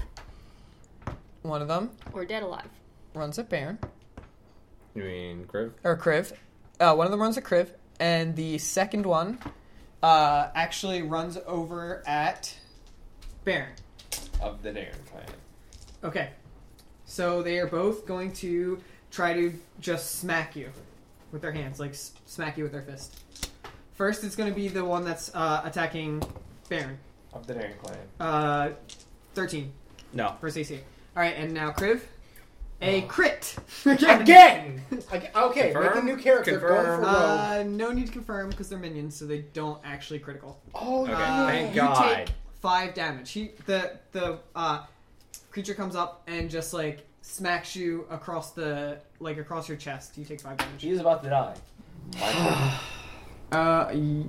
one of them Or dead alive. runs at Baron You mean Griv? or Kriv. One of them runs at Kriv, and the second one actually runs over at Baron. Of the Darren clan. Okay. So they are both going to try to just smack you with their hands, like smack you with their fist. First, it's going to be the one that's attacking Baron. Of the Darren clan. 13 No. for CC. All right, and now Kriv. A crit. Again! Okay, Confirm? make a new character. Confirm. Go for rogue. No need to confirm because they're minions, so they don't actually critical. Oh, Okay, yeah. thank You God. take 5 damage. The creature comes up and just like smacks you across your chest. You take 5 damage. He is about to die. My turn.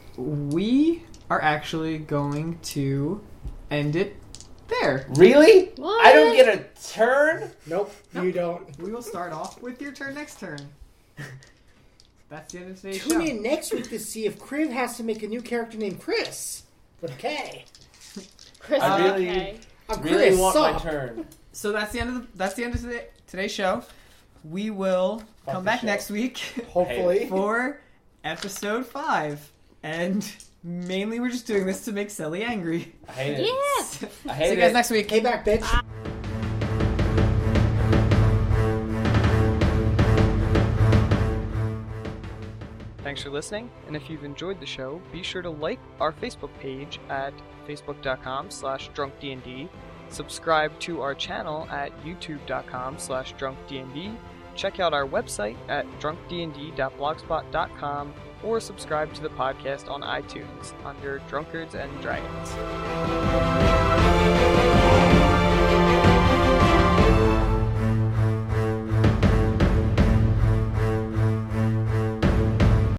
We are actually going to end it there. Really? What? I don't get a turn? Nope, you don't. We will start off with your turn next turn. That's the end of today's Tune show. in next week to see if Kriv has to make a new character named Chris. With a K. Chris, I really- okay. I'm Really Chris. want my Sup? turn. So that's the end of today's show. We will Fuck come the back show. next week Hopefully. for episode 5. And mainly we're just doing this to make Selly angry. I hate it. Yeah. I See hate you guys it. next week. Hey back, bitch. Thanks for listening, and if you've enjoyed the show, be sure to like our Facebook page at facebook.com/drunkdnd, subscribe to our channel at youtube.com/drunkdnd, check out our website at drunkdnd.blogspot.com, or subscribe to the podcast on iTunes under Drunkards and Dragons.